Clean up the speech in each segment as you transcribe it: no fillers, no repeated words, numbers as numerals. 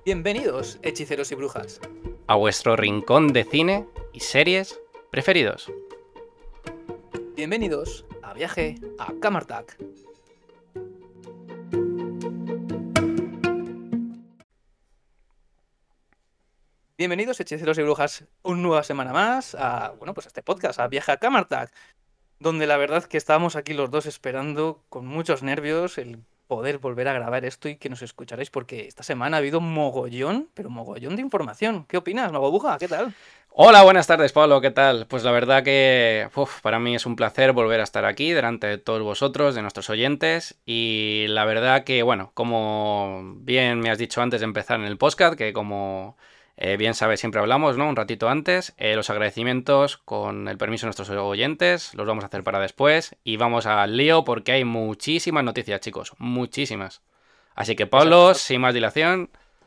Bienvenidos, hechiceros y brujas. A vuestro rincón de cine y series preferidos. Bienvenidos a Viaje a Camartac. Bienvenidos, hechiceros y brujas, una nueva semana más a este podcast, a Viaje a Camartac, donde la verdad que estábamos aquí los dos esperando con muchos nervios el poder volver a grabar esto y que nos escucharéis, porque esta semana ha habido mogollón, pero mogollón de información. ¿Qué opinas, Mago Buja? ¿Qué tal? Hola, buenas tardes, Pablo, ¿qué tal? Pues la verdad que para mí es un placer volver a estar aquí delante de todos vosotros, de nuestros oyentes, y la verdad que, bueno, como bien me has dicho antes de empezar en el podcast, que como bien sabes siempre hablamos, ¿no? Un ratito antes, los agradecimientos con el permiso de nuestros oyentes los vamos a hacer para después y vamos al lío porque hay muchísimas noticias, chicos, muchísimas. Así que, Exacto, Pablo, exacto. sin más dilación.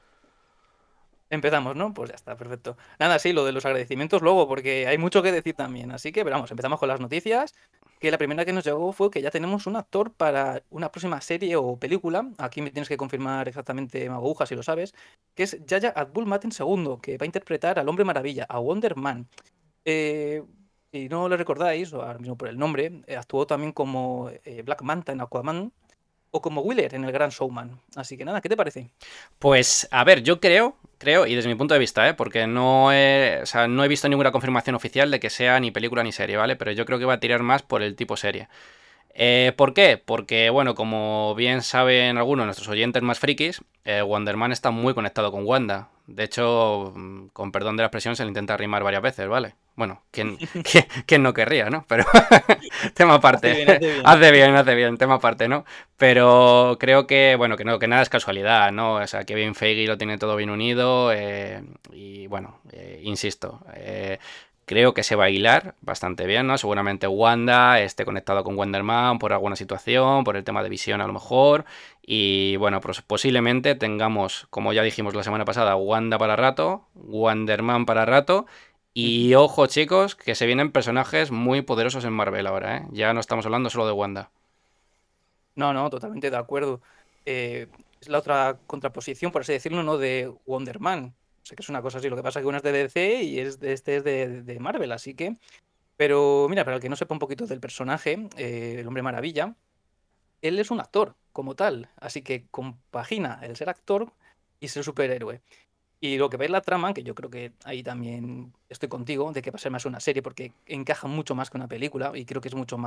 Empezamos, ¿no? Pues ya está, perfecto. Nada, sí, lo de los agradecimientos luego, porque hay mucho que decir también. Así que, veramos, empezamos con las noticias. Que la primera que nos llegó fue que ya tenemos un actor para una próxima serie o película. Aquí me tienes que confirmar exactamente, Maguja, si lo sabes. Que es Yahya Abdul-Mateen II, que va a interpretar al Hombre Maravilla, a Wonder Man. Eh, si no lo recordáis, o ahora mismo por el nombre, actuó también como Black Manta en Aquaman o como Wheeler en El Gran Showman. Así que nada, ¿qué te parece? Pues, a ver, yo creo, y desde mi punto de vista, porque o sea, no he visto ninguna confirmación oficial de que sea ni película ni serie, ¿vale? Pero yo creo que va a tirar más por el tipo serie. ¿Por qué? Porque, bueno, como bien saben algunos de nuestros oyentes más frikis, Wonder Man está muy conectado con Wanda. De hecho, con perdón de la expresión, se le intenta rimar varias veces, ¿vale? Bueno, ¿quién no querría, ¿no? Pero tema Hace aparte. bien, hace bien. Hace bien, tema aparte, ¿no? Pero creo que, bueno, que nada es casualidad, ¿no? O sea, Kevin Feige lo tiene todo bien unido y, bueno, insisto, creo que se va a hilar bastante bien, ¿no? Seguramente Wanda esté conectado con Wonder Man por alguna situación, por el tema de visión a lo mejor. Y bueno, pues posiblemente tengamos, como ya dijimos la semana pasada, Wanda para rato, Wonder Man para rato. Ujú. Y ojo, chicos, que se vienen personajes muy poderosos en Marvel ahora, ¿eh? Ya no estamos hablando solo de Wanda. No, no, totalmente de acuerdo. Es la otra contraposición, por así decirlo, ¿no? De Wonder Man. Sé que es una cosa así, lo que pasa es que una es de DC y este es de Marvel, así que... Pero mira, para el que no sepa un poquito del personaje, el Hombre Maravilla, él es un actor como tal, así que compagina el ser actor y ser superhéroe. Y lo que veis la trama, que yo creo que ahí también estoy contigo, de que va a ser más una serie, porque encaja mucho más que una película y creo que es mucho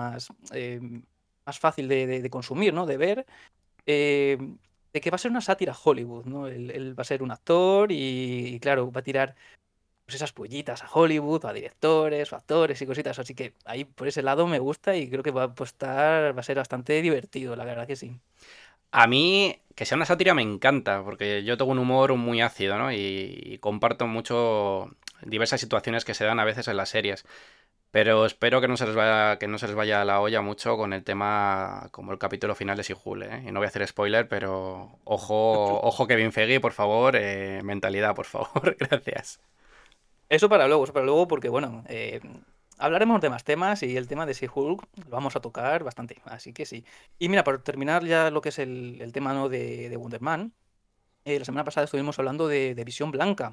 más fácil de consumir, ¿no? De ver eh, de que va a ser una sátira a Hollywood, ¿no? Él va a ser un actor y, claro, va a tirar pues, esas pullitas a Hollywood, a directores, o actores y cositas. Así que ahí por ese lado me gusta y creo que va a apostar, va a ser bastante divertido, la verdad que sí. A mí, que sea una sátira me encanta, porque yo tengo un humor muy ácido, ¿no? Y comparto mucho diversas situaciones que se dan a veces en las series. Pero espero que no se les vaya la olla mucho con el tema como el capítulo final de She-Hulk, ¿eh? Y no voy a hacer spoiler, pero ojo Kevin Feige, por favor, mentalidad, por favor, gracias. Eso para luego, porque bueno, hablaremos de más temas y el tema de She-Hulk lo vamos a tocar bastante, así que sí. Y mira, para terminar ya lo que es el tema, ¿no? de Wonder Man, la semana pasada estuvimos hablando de Visión Blanca.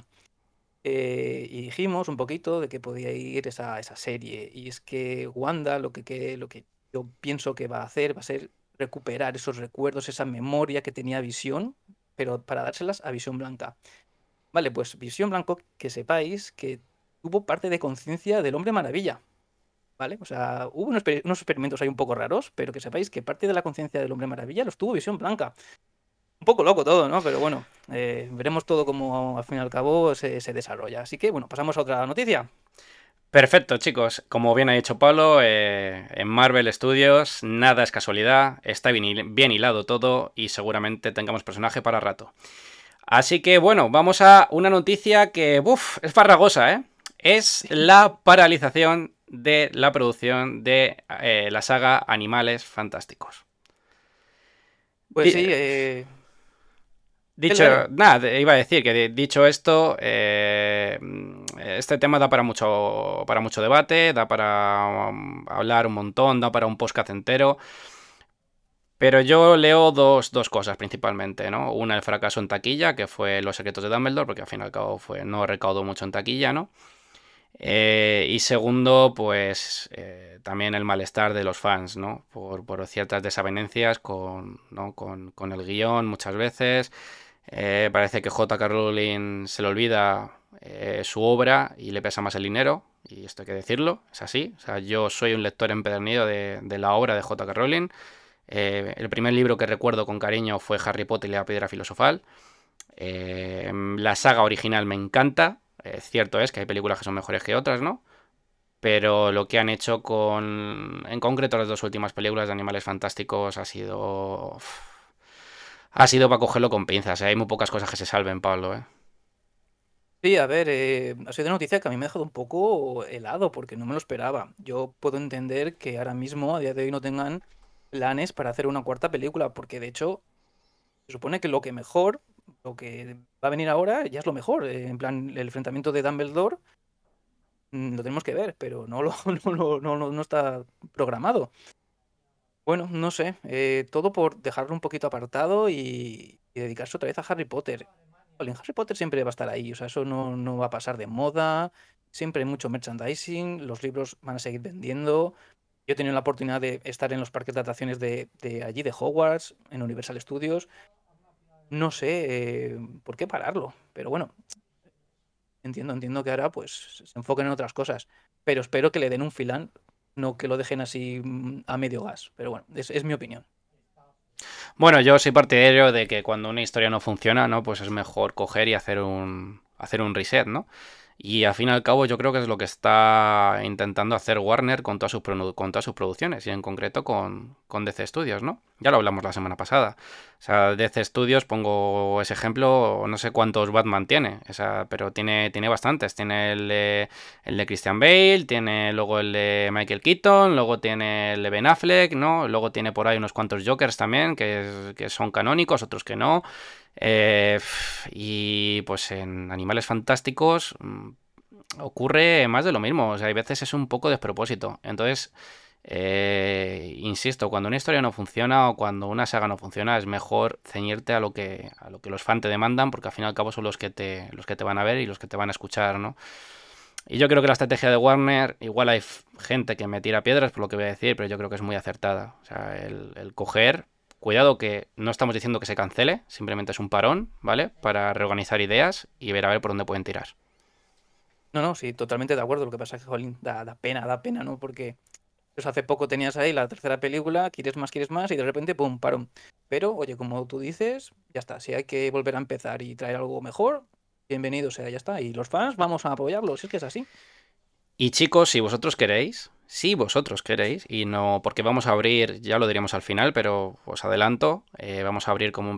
Y dijimos un poquito de que podía ir esa serie. Y es que Wanda lo que yo pienso que va a hacer va a ser recuperar esos recuerdos, esa memoria que tenía Visión, pero para dárselas a Visión Blanca. Vale, pues Visión Blanco, que sepáis que tuvo parte de conciencia del Hombre Maravilla. ¿Vale? O sea, hubo unos experimentos ahí un poco raros, pero que sepáis que parte de la conciencia del Hombre Maravilla los tuvo Visión Blanca. Un poco loco todo, ¿no? Pero bueno, veremos todo cómo al fin y al cabo se desarrolla. Así que bueno, pasamos a otra noticia. Perfecto, chicos. Como bien ha dicho Pablo, en Marvel Studios nada es casualidad, está bien hilado todo y seguramente tengamos personaje para rato. Así que bueno, vamos a una noticia que, es farragosa, ¿eh? Es la paralización de la producción de la saga Animales Fantásticos. Pues Di- sí, Dicho, dale, dale. nada, iba a decir que dicho esto, este tema da para mucho debate, da para hablar un montón, da para un podcast entero. Pero yo leo dos cosas principalmente, ¿no? Una, el fracaso en taquilla, que fue Los secretos de Dumbledore, porque al fin y al cabo no recaudó mucho en taquilla, ¿no? Y segundo, pues también el malestar de los fans, ¿no? Por ciertas desavenencias ¿no? con el guión muchas veces. Parece que J.K. Rowling se le olvida su obra y le pesa más el dinero, y esto hay que decirlo, es así. O sea, yo soy un lector empedernido de la obra de J.K. Rowling. El primer libro que recuerdo con cariño fue Harry Potter y la Piedra Filosofal. La saga original me encanta. Cierto es que hay películas que son mejores que otras, ¿no? Pero lo que han hecho en concreto las dos últimas películas de Animales Fantásticos ha sido para cogerlo con pinzas, ¿eh? Hay muy pocas cosas que se salven, Pablo, ¿eh? Sí, a ver, ha sido una noticia que a mí me ha dejado un poco helado porque no me lo esperaba. Yo puedo entender que ahora mismo, a día de hoy, no tengan planes para hacer una cuarta película, porque de hecho se supone que lo que va a venir ahora ya es lo mejor. En plan, el enfrentamiento de Dumbledore lo tenemos que ver, pero no, no está programado. Bueno, no sé, todo por dejarlo un poquito apartado y dedicarse otra vez a Harry Potter. Jolín, Harry Potter siempre va a estar ahí, o sea, eso no va a pasar de moda, siempre hay mucho merchandising, los libros van a seguir vendiendo. Yo he tenido la oportunidad de estar en los parques de atracciones de allí, de Hogwarts, en Universal Studios. No sé por qué pararlo, pero bueno, entiendo que ahora pues se enfoquen en otras cosas, pero espero que le den un filán, no que lo dejen así a medio gas, pero bueno, es mi opinión. Bueno, yo soy partidario de que cuando una historia no funciona, ¿no? Pues es mejor coger y hacer un reset, ¿no? Y al fin y al cabo yo creo que es lo que está intentando hacer Warner con con todas sus producciones y en concreto con DC Studios, ¿no? Ya lo hablamos la semana pasada. O sea, DC Studios, pongo ese ejemplo, no sé cuántos Batman tiene, pero tiene bastantes. Tiene el de Christian Bale, tiene luego el de Michael Keaton, luego tiene el de Ben Affleck, ¿no? Luego tiene por ahí unos cuantos Jokers también, que son canónicos, otros que no. Y pues en Animales Fantásticos ocurre más de lo mismo. O sea, hay veces es un poco despropósito. Entonces, insisto, cuando una historia no funciona o cuando una saga no funciona, es mejor ceñirte a lo que los fans te demandan, porque al fin y al cabo son los que te van a ver y los que te van a escuchar, ¿no? Y yo creo que la estrategia de Warner, igual hay gente que me tira piedras por lo que voy a decir, pero yo creo que es muy acertada. O sea, el coger, cuidado que no estamos diciendo que se cancele, simplemente es un parón, ¿vale? Para reorganizar ideas y ver a ver por dónde pueden tirar. No, no, sí, totalmente de acuerdo. Lo que pasa es que, jolín, da pena, ¿no? Porque pues hace poco tenías ahí la tercera película, quieres más, y de repente, pum, parón. Pero, oye, como tú dices, ya está. Si hay que volver a empezar y traer algo mejor, bienvenido sea, ya está. Y los fans, vamos a apoyarlos, si es que es así. Y chicos, si vosotros queréis, y no, porque vamos a abrir, ya lo diríamos al final, pero os adelanto, vamos a abrir como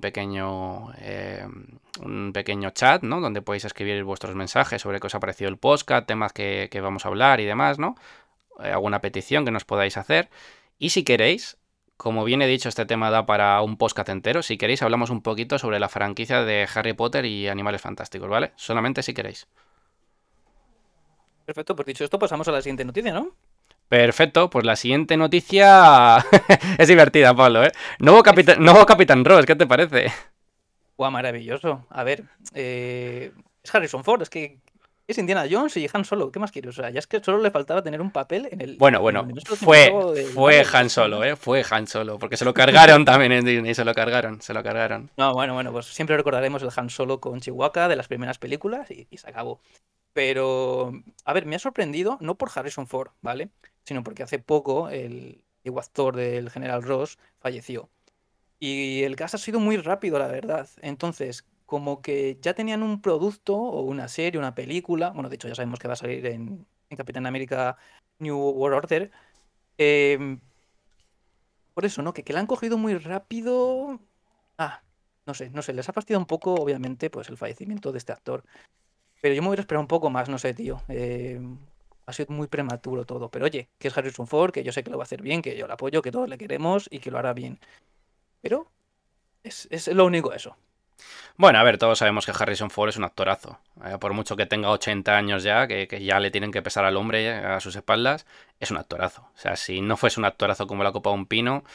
un pequeño chat, ¿no? Donde podéis escribir vuestros mensajes sobre qué os ha parecido el podcast, temas que vamos a hablar y demás, ¿no? Alguna petición que nos podáis hacer. Y si queréis, como bien he dicho, este tema da para un podcast entero. Si queréis, hablamos un poquito sobre la franquicia de Harry Potter y Animales Fantásticos, ¿vale? Solamente si queréis. Perfecto, pues dicho esto, pasamos a la siguiente noticia, ¿no? Perfecto, pues la siguiente noticia es divertida, Pablo, ¿eh? Nuevo Capitán Ross, ¿qué te parece? Guau, maravilloso. A ver, es Harrison Ford, es que es Indiana Jones y Han Solo. ¿Qué más quieres? O sea, ya es que solo le faltaba tener un papel en el Bueno, universo cinematográfico de fue Marvel. Han Es que Solo, más. ¿eh? Fue Han Solo, porque se lo cargaron también en Disney, se lo cargaron. No, bueno, pues siempre recordaremos el Han Solo con Chihuahua de las primeras películas y se acabó. Pero, a ver, me ha sorprendido, no por Harrison Ford, ¿vale? Sino porque hace poco el antiguo actor del General Ross falleció. Y el gas ha sido muy rápido, la verdad. Entonces, como que ya tenían un producto o una serie, una película. Bueno, de hecho, ya sabemos que va a salir en Capitán América New World Order. em, por eso, ¿no? Que la han cogido muy rápido. Ah, no sé, les ha fastidiado un poco, obviamente, pues el fallecimiento de este actor. Pero yo me hubiera esperado un poco más, no sé, tío. Ha sido muy prematuro todo. Pero oye, que es Harrison Ford, que yo sé que lo va a hacer bien, que yo lo apoyo, que todos le queremos y que lo hará bien. Pero es lo único eso. Bueno, a ver, todos sabemos que Harrison Ford es un actorazo. Por mucho que tenga 80 años ya, que ya le tienen que pesar al hombre a sus espaldas, es un actorazo. O sea, si no fuese un actorazo como la copa de un pino,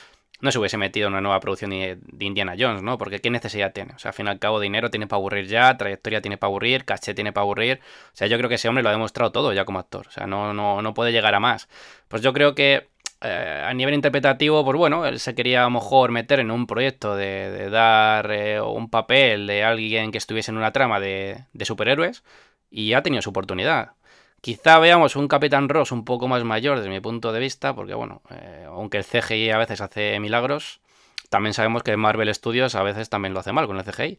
no se hubiese metido en una nueva producción de Indiana Jones, ¿no? Porque ¿qué necesidad tiene? O sea, al fin y al cabo, dinero tiene para aburrir ya, trayectoria tiene para aburrir, caché tiene para aburrir. O sea, yo creo que ese hombre lo ha demostrado todo ya como actor. O sea, no puede llegar a más. Pues yo creo que a nivel interpretativo, pues bueno, él se quería a lo mejor meter en un proyecto de dar un papel de alguien que estuviese en una trama de superhéroes y ha tenido su oportunidad. Quizá veamos un Capitán Ross un poco más mayor desde mi punto de vista, porque bueno, aunque el CGI a veces hace milagros, también sabemos que Marvel Studios a veces también lo hace mal con el CGI.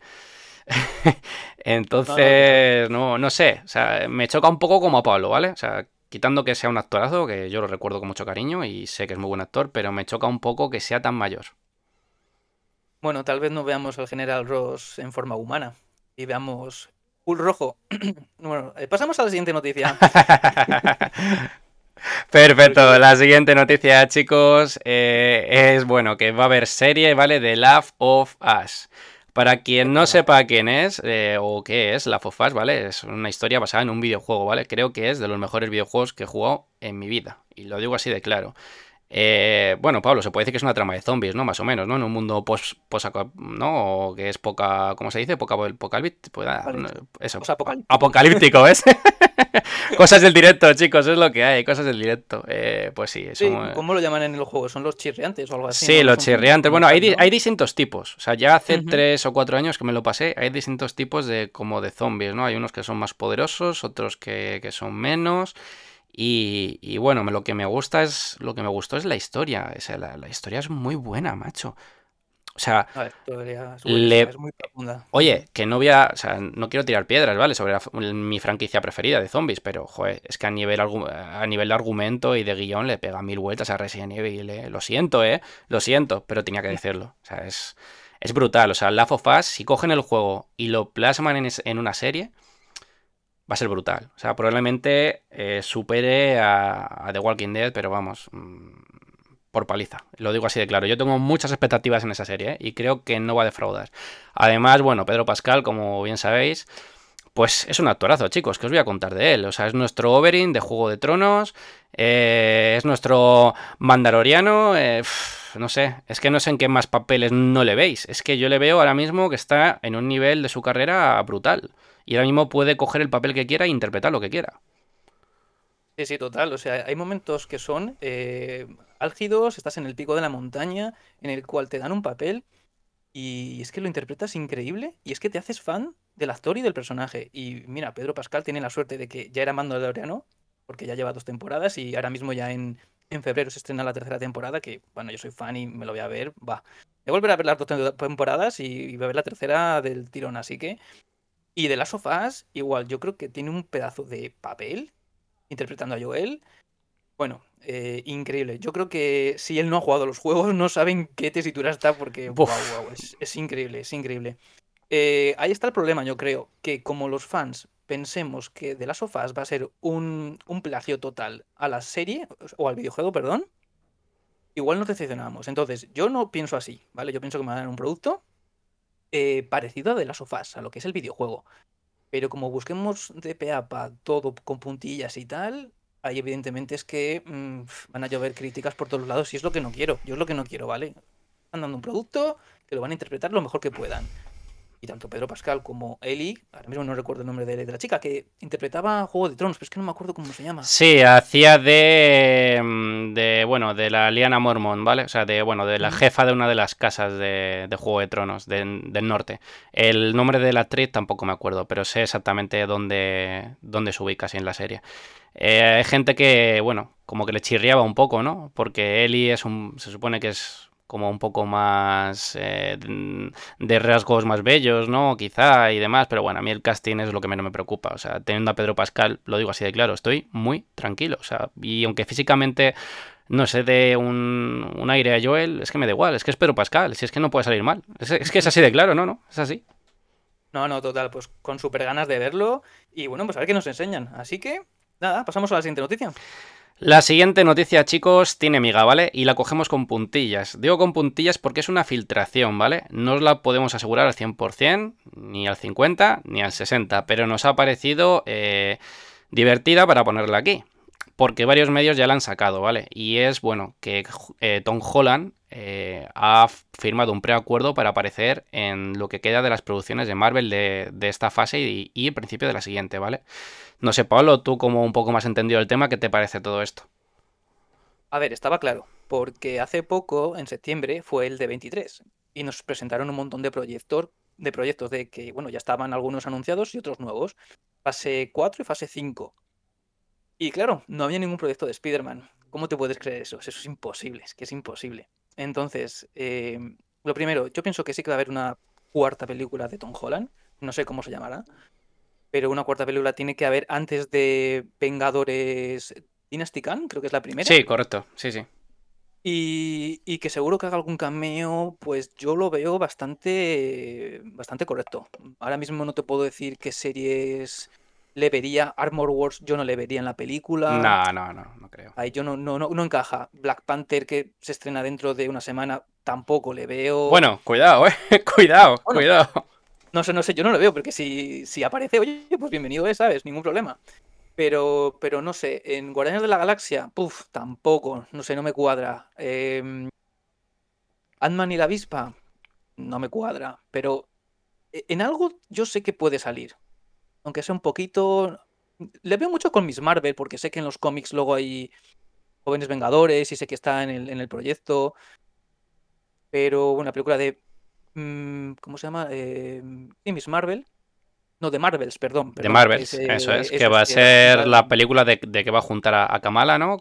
No, no, total. Entonces, no sé, o sea, me choca un poco como a Pablo, ¿vale? O sea, quitando que sea un actorazo, que yo lo recuerdo con mucho cariño y sé que es muy buen actor, pero me choca un poco que sea tan mayor. Bueno, tal vez no veamos al General Ross en forma humana y veamos Hulk rojo. Bueno, pasamos a la siguiente noticia. Perfecto, Porque, la siguiente noticia, chicos, es bueno que va a haber serie, ¿vale? De Last of Us. Para quien no hostia, sepa quién es o qué es Last of Us, ¿vale? Es una historia basada en un videojuego, ¿vale? Creo que es de los mejores videojuegos que he jugado en mi vida. Y lo digo así de claro. Bueno, Pablo, se puede decir que es una trama de zombies, ¿no? Más o menos, ¿no? En un mundo ¿no? O que es poca, ¿cómo se dice? Apocalíptico, pues, eso, posapocalíptico. apocalíptico, ¿ves? Cosas del directo, chicos, es lo que hay, cosas del directo. Pues sí, Sí, ¿cómo lo llaman en el juego? ¿Son los chirriantes o algo así? sí, No, no los son zombies chirriantes. como Bueno, hay, tal, hay ¿no? distintos tipos. O sea, ya hace Ujú. 3 o 4 años que me lo pasé, hay distintos tipos de como de zombies, ¿no? Hay unos que son más poderosos, otros que son menos. Y bueno, lo que me gustó es la historia. O sea, la historia es muy buena, macho. O sea, A ver, todavía es buenísima, le es muy profunda. Ujú. oye, que no voy a, o sea, no quiero tirar piedras, ¿vale? Sobre mi franquicia preferida de zombies, pero, joder, es que a nivel de argumento y de guión le pega mil vueltas a Resident Evil, ¿eh? Lo siento, pero tenía que decirlo. O sea, es brutal. O sea, Last of Us, si cogen el juego y lo plasman en una serie, va a ser brutal. O sea, probablemente supere a The Walking Dead, pero vamos, por paliza. Lo digo así de claro. Yo tengo muchas expectativas en esa serie, ¿eh? Y creo que no va a defraudar. Además, bueno, Pedro Pascal, como bien sabéis, pues es un actorazo, chicos, que os voy a contar de él. O sea, es nuestro Oberyn de Juego de Tronos, es nuestro Mandaloriano, no sé, es que no sé en qué más papeles no le veis. Es que yo le veo ahora mismo que está en un nivel de su carrera brutal. Y ahora mismo puede coger el papel que quiera e interpretar lo que quiera. Sí, sí, total. O sea, hay momentos que son álgidos, estás en el pico de la montaña, en el cual te dan un papel y es que lo interpretas increíble y es que te haces fan del actor y del personaje. Y mira, Pedro Pascal tiene la suerte de que ya era Mandaloriano, porque ya lleva 2 temporadas y ahora mismo ya en febrero se estrena la tercera temporada, que bueno, yo soy fan y me lo voy a ver, va. Voy a volver a ver las 2 temporadas y voy a ver la tercera del tirón, así que... Y de las sofás, igual, yo creo que tiene un pedazo de papel interpretando a Joel. Bueno, increíble. Yo creo que si él no ha jugado los juegos, no sabe en qué tesitura está porque, wow, Buf. wow, es increíble, es increíble. Ahí está el problema, yo creo, que como los fans pensemos que The Last of Us va a ser un plagio total a la serie, o al videojuego, perdón, igual nos decepcionamos. Entonces, yo no pienso así, ¿vale? Yo pienso que me van a dar un producto parecido a The Last of Us, a lo que es el videojuego. Pero como busquemos de pe a pa todo con puntillas y tal, ahí evidentemente es que van a llover críticas por todos lados y es lo que no quiero. Yo es lo que no quiero, ¿vale? Están dando un producto que lo van a interpretar lo mejor que puedan. Y tanto Pedro Pascal como Ellie, ahora mismo no recuerdo el nombre de la chica, que interpretaba Juego de Tronos, pero es que no me acuerdo cómo se llama. Sí, hacía bueno, de la Liana Mormont, ¿vale? O sea, bueno, de la Ujú. jefa de una de las casas de Juego de Tronos del norte. El nombre de la actriz tampoco me acuerdo, pero sé exactamente dónde se ubica así en la serie. Hay gente que, bueno, como que le chirriaba un poco, ¿no? Porque Ellie se supone que es como un poco más de rasgos más bellos, ¿no? Quizá y demás, pero bueno, a mí el casting es lo que menos me preocupa. O sea, teniendo a Pedro Pascal, lo digo así de claro, estoy muy tranquilo. O sea, y aunque físicamente no sé de un aire a Joel, es que me da igual, es que es Pedro Pascal, si es que no puede salir mal. Es que es así de claro, ¿no? Es así. No, no, total, pues con súper ganas de verlo y bueno, pues a ver qué nos enseñan. Así que, nada, pasamos a la siguiente noticia. La siguiente noticia, chicos, tiene miga, ¿vale? Y la cogemos con puntillas. Digo con puntillas porque es una filtración, ¿vale? No os la podemos asegurar al 100%, ni al 50%, ni al 60%, pero nos ha parecido divertida para ponerla aquí. Porque varios medios ya la han sacado, ¿vale? Y es, bueno, que Tom Holland ha firmado un preacuerdo para aparecer en lo que queda de las producciones de Marvel de esta fase y el principio de la siguiente, ¿vale? No sé, Pablo, tú como un poco más entendido el tema, ¿qué te parece todo esto? A ver, estaba claro, porque hace poco, en septiembre, fue el de 23 y nos presentaron un montón de proyectos de que, bueno, ya estaban algunos anunciados y otros nuevos. Fase 4 y fase 5. Y claro, no había ningún proyecto de Spider-Man. ¿Cómo te puedes creer eso? Eso es imposible, es que es imposible. Entonces, lo primero, yo pienso que sí que va a haber una cuarta película de Tom Holland. No sé cómo se llamará, pero una cuarta película tiene que haber antes de Vengadores Dynasty Khan, creo que es la primera. Sí, correcto, sí, sí. Y que seguro que haga algún cameo, pues yo lo veo bastante correcto. Ahora mismo no te puedo decir qué series le vería. Armor Wars yo no le vería en la película. No, no, no, no creo. Ahí yo no encaja. Black Panther, que se estrena dentro de una semana, tampoco le veo. Bueno, cuidado, cuidado, Bueno, cuidado. no sé, yo no lo veo, porque si aparece, oye, pues bienvenido es, ¿sabes? Ningún problema. Pero no sé, en Guardianes de la Galaxia, puf, tampoco, no sé, no me cuadra. Ant-Man y la avispa, no me cuadra, pero en algo yo sé que puede salir, aunque sea un poquito. Le veo mucho con Miss Marvel, porque sé que en los cómics luego hay jóvenes Vengadores y sé que está en el proyecto, pero bueno, la película de. ¿Cómo se llama? Sí, Miss Marvel. No, de Marvels, perdón, De perdón. Marvels, que Eso va es a que Miss ser Marvel. la película de que va a juntar a Kamala, ¿no?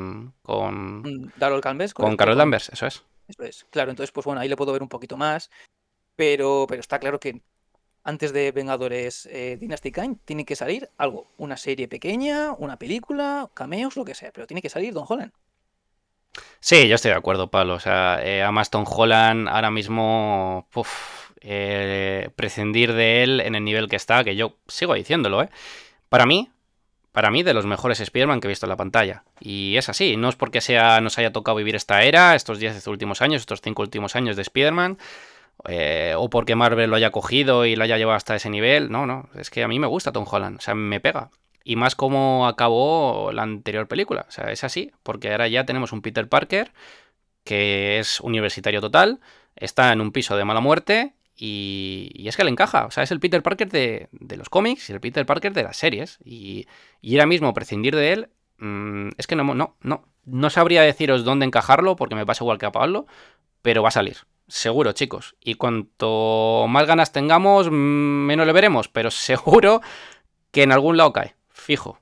Darrell Canves, Con correcto, Carol Danvers, eso es. eso es. Claro, entonces, pues bueno, ahí le puedo ver un poquito más, pero está claro que antes de Vengadores Dynasty Kane tiene que salir algo. Una serie pequeña, una película, cameos, lo que sea. Pero tiene que salir Don Holland. Sí, yo estoy de acuerdo, Pablo. O sea, además Tom Holland ahora mismo, prescindir de él en el nivel que está, que yo sigo diciéndolo, ¿eh? Para mí, para mí, de los mejores Spider-Man que he visto en la pantalla. Y es así, no es porque nos haya tocado vivir esta era, estos 10 últimos años, estos 5 últimos años de Spider-Man, o porque Marvel lo haya cogido y lo haya llevado hasta ese nivel. No, no, es que a mí me gusta Tom Holland, o sea, me pega. Y más como acabó la anterior película. O sea, es así, porque ahora ya tenemos un Peter Parker que es universitario total, está en un piso de mala muerte y es que le encaja. O sea, es el Peter Parker de los cómics y el Peter Parker de las series. Y ahora mismo prescindir de él, es que no sabría deciros dónde encajarlo porque me pasa igual que a Pablo, pero va a salir. Seguro, chicos. Y cuanto más ganas tengamos, menos le veremos, pero seguro que en algún lado cae. Fijo.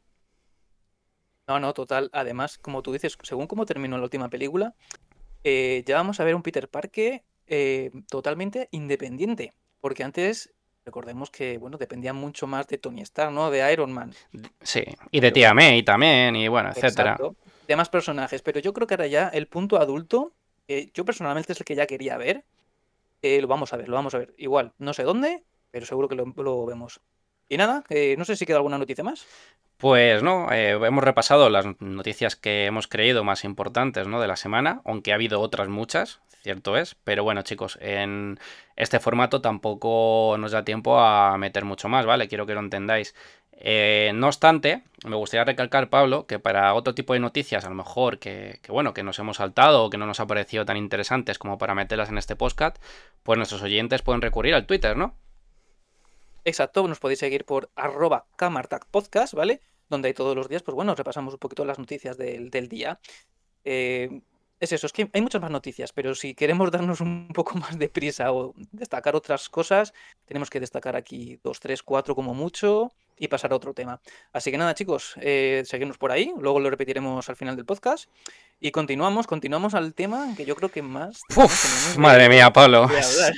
No, no, total. Además, como tú dices, según cómo terminó la última película, ya vamos a ver un Peter Parker totalmente independiente. Porque antes, recordemos que, bueno, dependía mucho más de Tony Stark, ¿no? De Iron Man. Sí. Y de Pero, Tía May también, y bueno, etcétera. exacto. De más personajes. Pero yo creo que ahora ya el punto adulto, yo personalmente es el que ya quería ver. Lo vamos a ver, lo vamos a ver. Igual, no sé dónde, pero seguro que lo vemos. Y nada, no sé si queda alguna noticia más. Pues no, hemos repasado las noticias que hemos creído más importantes, ¿no? De la semana, aunque ha habido otras muchas, cierto es, pero bueno, chicos, en este formato tampoco nos da tiempo a meter mucho más, ¿vale? Quiero que lo entendáis. No obstante, me gustaría recalcar, Pablo, que para otro tipo de noticias, a lo mejor bueno, que nos hemos saltado o que no nos ha parecido tan interesantes como para meterlas en este podcast, pues nuestros oyentes pueden recurrir al Twitter, ¿no? Exacto, nos podéis seguir por @camartacpodcast, ¿vale? Donde hay todos los días, pues bueno, repasamos un poquito las noticias del día. Eh, es eso, es que hay muchas más noticias, pero si queremos darnos un poco más de prisa o destacar otras cosas, tenemos que destacar aquí dos, tres, cuatro como mucho y pasar a otro tema. Así que nada, chicos, seguimos por ahí, luego lo repetiremos al final del podcast y continuamos al tema que yo creo que más también Uf, tenemos madre mía, Pablo. de hablar.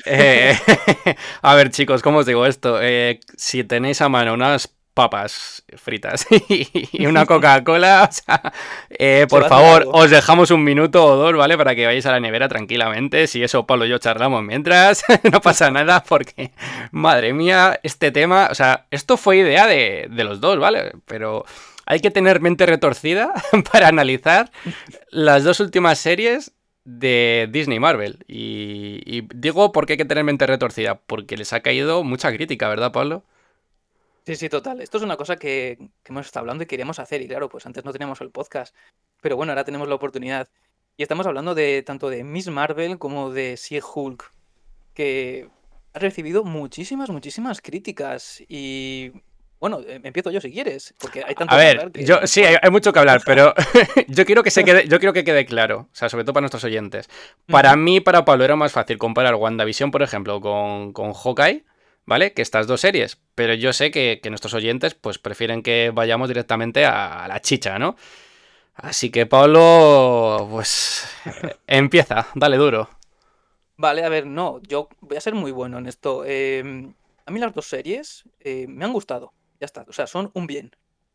A ver, chicos, ¿cómo os digo esto? Si tenéis a mano unas papas fritas y una Coca-Cola, o sea, Se por va a hacer favor, algo. os dejamos un minuto o dos, ¿vale? Para que vayáis a la nevera tranquilamente. Si eso, Pablo y yo charlamos mientras, no pasa nada, porque, madre mía, este tema, o sea, esto fue idea de los dos, ¿vale? Pero hay que tener mente retorcida para analizar las dos últimas series de Disney y Marvel. Y digo por qué hay que tener mente retorcida, porque les ha caído mucha crítica, ¿verdad, Pablo? Sí, sí, total. Esto es una cosa que hemos estado hablando y queríamos hacer y claro, pues antes no teníamos el podcast, pero bueno, ahora tenemos la oportunidad. Y estamos hablando de tanto de Miss Marvel como de She-Hulk, que ha recibido muchísimas, muchísimas críticas. Y bueno, empiezo yo si quieres, porque hay A tanto que ver, hablar que, yo sí, hay, bueno. hay mucho que hablar, pero yo quiero que yo quiero que quede claro, o sea, sobre todo para nuestros oyentes. Para Ujú. mí, para Pablo, era más fácil comparar WandaVision, por ejemplo, con Hawkeye, ¿vale? Que estas dos series. Pero yo sé que nuestros oyentes, pues, prefieren que vayamos directamente a la chicha, ¿no? Así que, Pablo, pues, empieza, dale duro. Vale, a ver, no, yo voy a ser muy bueno en esto. A mí las dos series me han gustado, ya está, o sea, son un bien.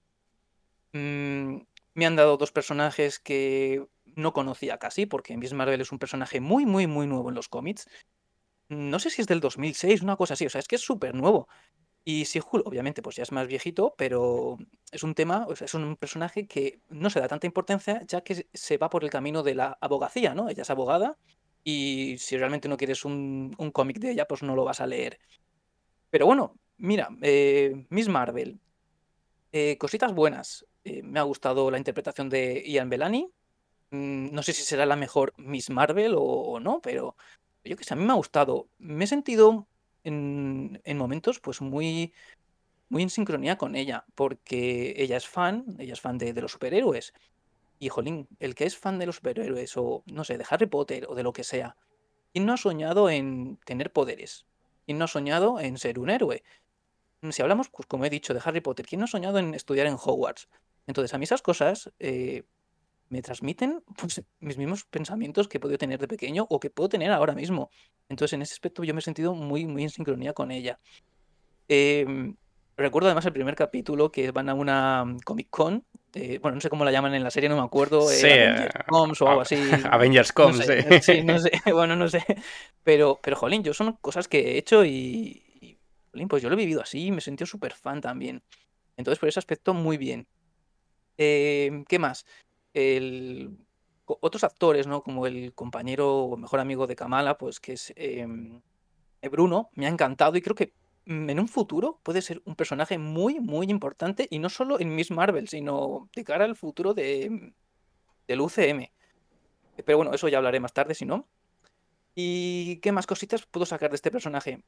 Mm, Me han dado dos personajes que no conocía casi, porque Miss Marvel es un personaje muy, muy, muy nuevo en los cómics. No sé si es del 2006, una cosa así, o sea, es que es súper nuevo. Y She-Hulk, obviamente, pues ya es más viejito, pero es un tema, o sea, es un personaje que no se da tanta importancia, ya que se va por el camino de la abogacía, ¿no? Ella es abogada, y si realmente no quieres un cómic de ella, pues no lo vas a leer. Pero bueno, mira, Miss Marvel, cositas buenas. Me ha gustado la interpretación de Ian Bellany. No sé si será la mejor Miss Marvel o no, pero yo qué sé, a mí me ha gustado. Me he sentido en momentos pues muy en sincronía con ella, porque ella es fan de los superhéroes. Y jolín, el que es fan de los superhéroes o no sé, de Harry Potter o de lo que sea, ¿quién no ha soñado en tener poderes? ¿Quién no ha soñado en ser un héroe? Si hablamos, pues como he dicho, de Harry Potter, ¿quién no ha soñado en estudiar en Hogwarts? Entonces, a mí esas cosas me transmiten pues, mis mismos pensamientos que he podido tener de pequeño o que puedo tener ahora mismo. Entonces, en ese aspecto yo me he sentido muy, muy en sincronía con ella. Em, Recuerdo además el primer capítulo que van a una Comic Con, bueno, no sé cómo la llaman en la serie, no me acuerdo, Sí, Avengers Coms o algo así, Avengers no Com, sé, sí. sí, no sé, bueno, no sé, pero jolín, yo son cosas que he hecho jolín, pues yo lo he vivido así, me he sentido súper fan también. Entonces, por ese aspecto, muy bien. ¿Qué más? El, Otros actores, ¿no? Como el compañero o mejor amigo de Kamala, pues que es Bruno, me ha encantado y creo que en un futuro puede ser un personaje muy, muy importante y no solo en Miss Marvel, sino de cara al futuro del UCM. Pero bueno, eso ya hablaré más tarde, si no. ¿Y qué más cositas puedo sacar de este personaje?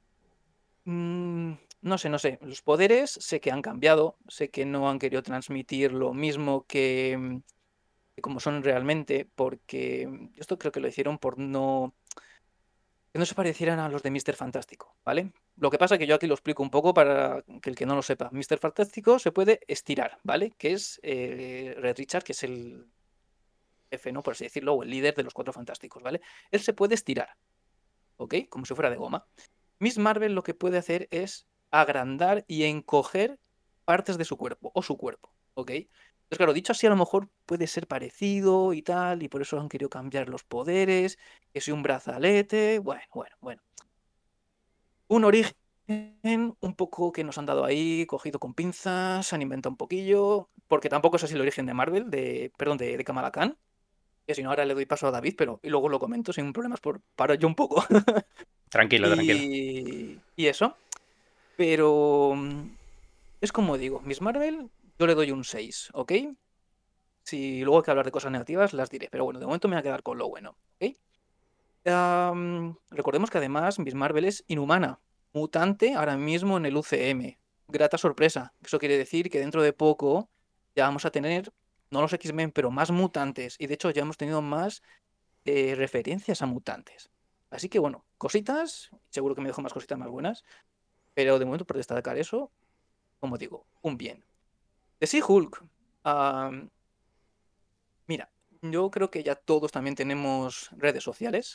No sé, no sé. Los poderes sé que han cambiado, sé que no han querido transmitir lo mismo que como son realmente, porque esto creo que lo hicieron por que no se parecieran a los de Mr. Fantástico, ¿vale? Lo que pasa es que yo aquí lo explico un poco para que el que no lo sepa. Mr. Fantástico se puede estirar, ¿vale? Que es Red Richard, que es el jefe, ¿no? Por así decirlo, o el líder de los Cuatro Fantásticos, ¿vale? Él se puede estirar, ¿ok? Como si fuera de goma. Miss Marvel lo que puede hacer es agrandar y encoger partes de su cuerpo o su cuerpo, ¿ok? Entonces, claro, dicho así, a lo mejor puede ser parecido y tal, y por eso han querido cambiar los poderes, que si un brazalete, bueno, bueno, bueno. Un origen un poco que nos han dado ahí, cogido con pinzas, se han inventado un poquillo, porque tampoco es así el origen de Marvel, perdón, de Kamala Khan, que si no ahora le doy paso a David, pero y luego lo comento sin problemas para yo un poco. Tranquilo, tranquilo. Y eso. Pero es como digo, Miss Marvel, yo le doy un 6, ¿ok? Si luego hay que hablar de cosas negativas, las diré. Pero bueno, de momento me voy a quedar con lo bueno, ¿ok? Recordemos que además Miss Marvel es inhumana, mutante ahora mismo en el UCM. Grata sorpresa. Eso quiere decir que dentro de poco ya vamos a tener, no los X-Men, pero más mutantes. Y de hecho ya hemos tenido más referencias a mutantes. Así que bueno, cositas, seguro que me dejo más cositas más buenas. Pero de momento, por destacar eso, como digo, un bien. De She-Hulk, am, mira, yo creo que ya todos también tenemos redes sociales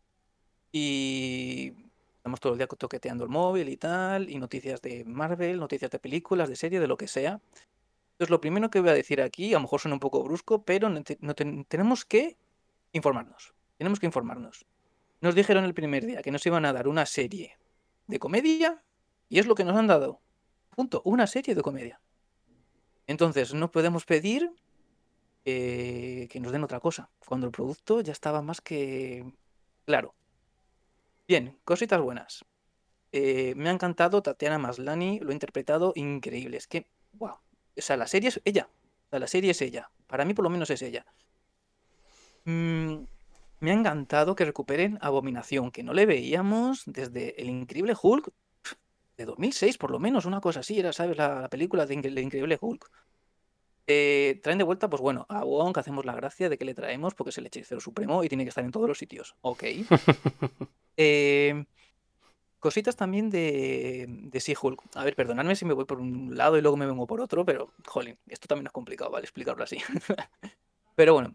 y estamos todo el día toqueteando el móvil y tal, y noticias de Marvel, noticias de películas, de serie, de lo que sea. Entonces, lo primero que voy a decir aquí, a lo mejor suena un poco brusco, pero tenemos que informarnos. Tenemos que informarnos. Nos dijeron el primer día que nos iban a dar una serie de comedia y es lo que nos han dado. Punto, una serie de comedia. Entonces, no podemos pedir que nos den otra cosa, cuando el producto ya estaba más que claro. Bien, cositas buenas. Me ha encantado Tatiana Maslany, lo ha interpretado increíble. Es que, wow. O sea, la serie es ella. O sea, la serie es ella. Para mí, por lo menos, es ella. Mm, me ha encantado que recuperen Abominación, que no le veíamos desde El Increíble Hulk de 2006, por lo menos, una cosa así, era, ¿sabes? La película de El Increíble Hulk. Traen de vuelta, pues bueno, a Wong, hacemos la gracia de que le traemos porque es el hechicero supremo y tiene que estar en todos los sitios. Ok. Eh, cositas también de She-Hulk. A ver, perdonadme si me voy por un lado y luego me vengo por otro, pero, jolín, esto también es complicado, ¿vale? Explicarlo así. Pero bueno,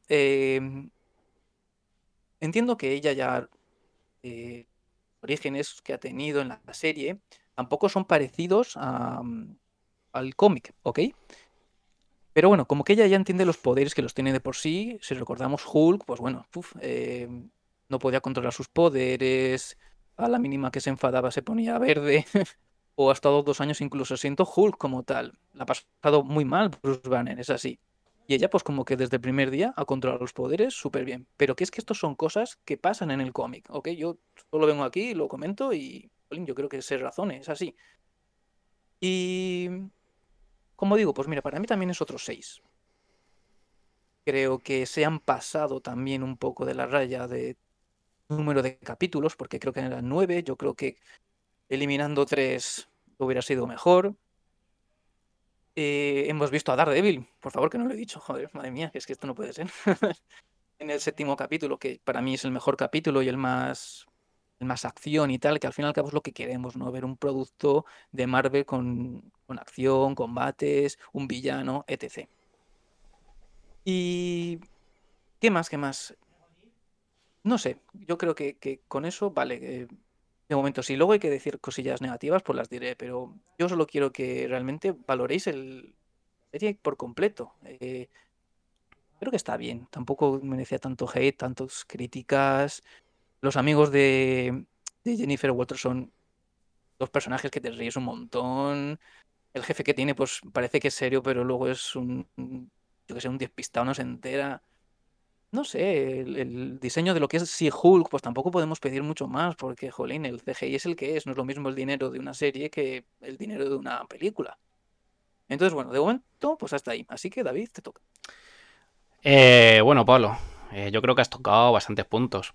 entiendo que ella ya, eh, orígenes que ha tenido en la serie, tampoco son parecidos al cómic, ¿ok? Pero bueno, como que ella ya entiende los poderes que los tiene de por sí, si recordamos Hulk, pues bueno, no podía controlar sus poderes, a la mínima que se enfadaba se ponía verde, o ha estado 2 años incluso siendo Hulk como tal. La ha pasado muy mal Bruce Banner, es así. Y ella pues como que desde el primer día ha controlado los poderes súper bien. Pero que es que estos son cosas que pasan en el cómic, ¿ok? Yo solo vengo aquí, lo comento y jolín, yo creo que es razón, es así. Y como digo, pues mira, para mí también es otro 6. Creo que se han pasado también un poco de la raya de número de capítulos, porque creo que eran 9. Yo creo que eliminando 3 hubiera sido mejor. Hemos visto a Daredevil, por favor, que no lo he dicho. Joder, madre mía, que es que esto no puede ser. En el séptimo capítulo, que para mí es el mejor capítulo y el más acción y tal, que al fin y al cabo es lo que queremos, ¿no? Ver un producto de Marvel con acción, combates, un villano, etc. ¿Y qué más? ¿Qué más? No sé, yo creo que con eso vale. De momento, si luego hay que decir cosillas negativas, pues las diré, pero yo solo quiero que realmente valoréis la serie por completo. Creo que está bien, tampoco merecía tanto hate, tantas críticas. Los amigos de Jennifer Walters son dos personajes que te ríes un montón. El jefe que tiene, pues parece que es serio, pero luego es yo que sé, un despistado, no se entera. No sé, el diseño de lo que es She-Hulk, pues tampoco podemos pedir mucho más, porque, jolín, el CGI es el que es, no es lo mismo el dinero de una serie que el dinero de una película. Entonces, bueno, de momento, pues hasta ahí. Así que, David, te toca. Bueno, Pablo, yo creo que has tocado bastantes puntos,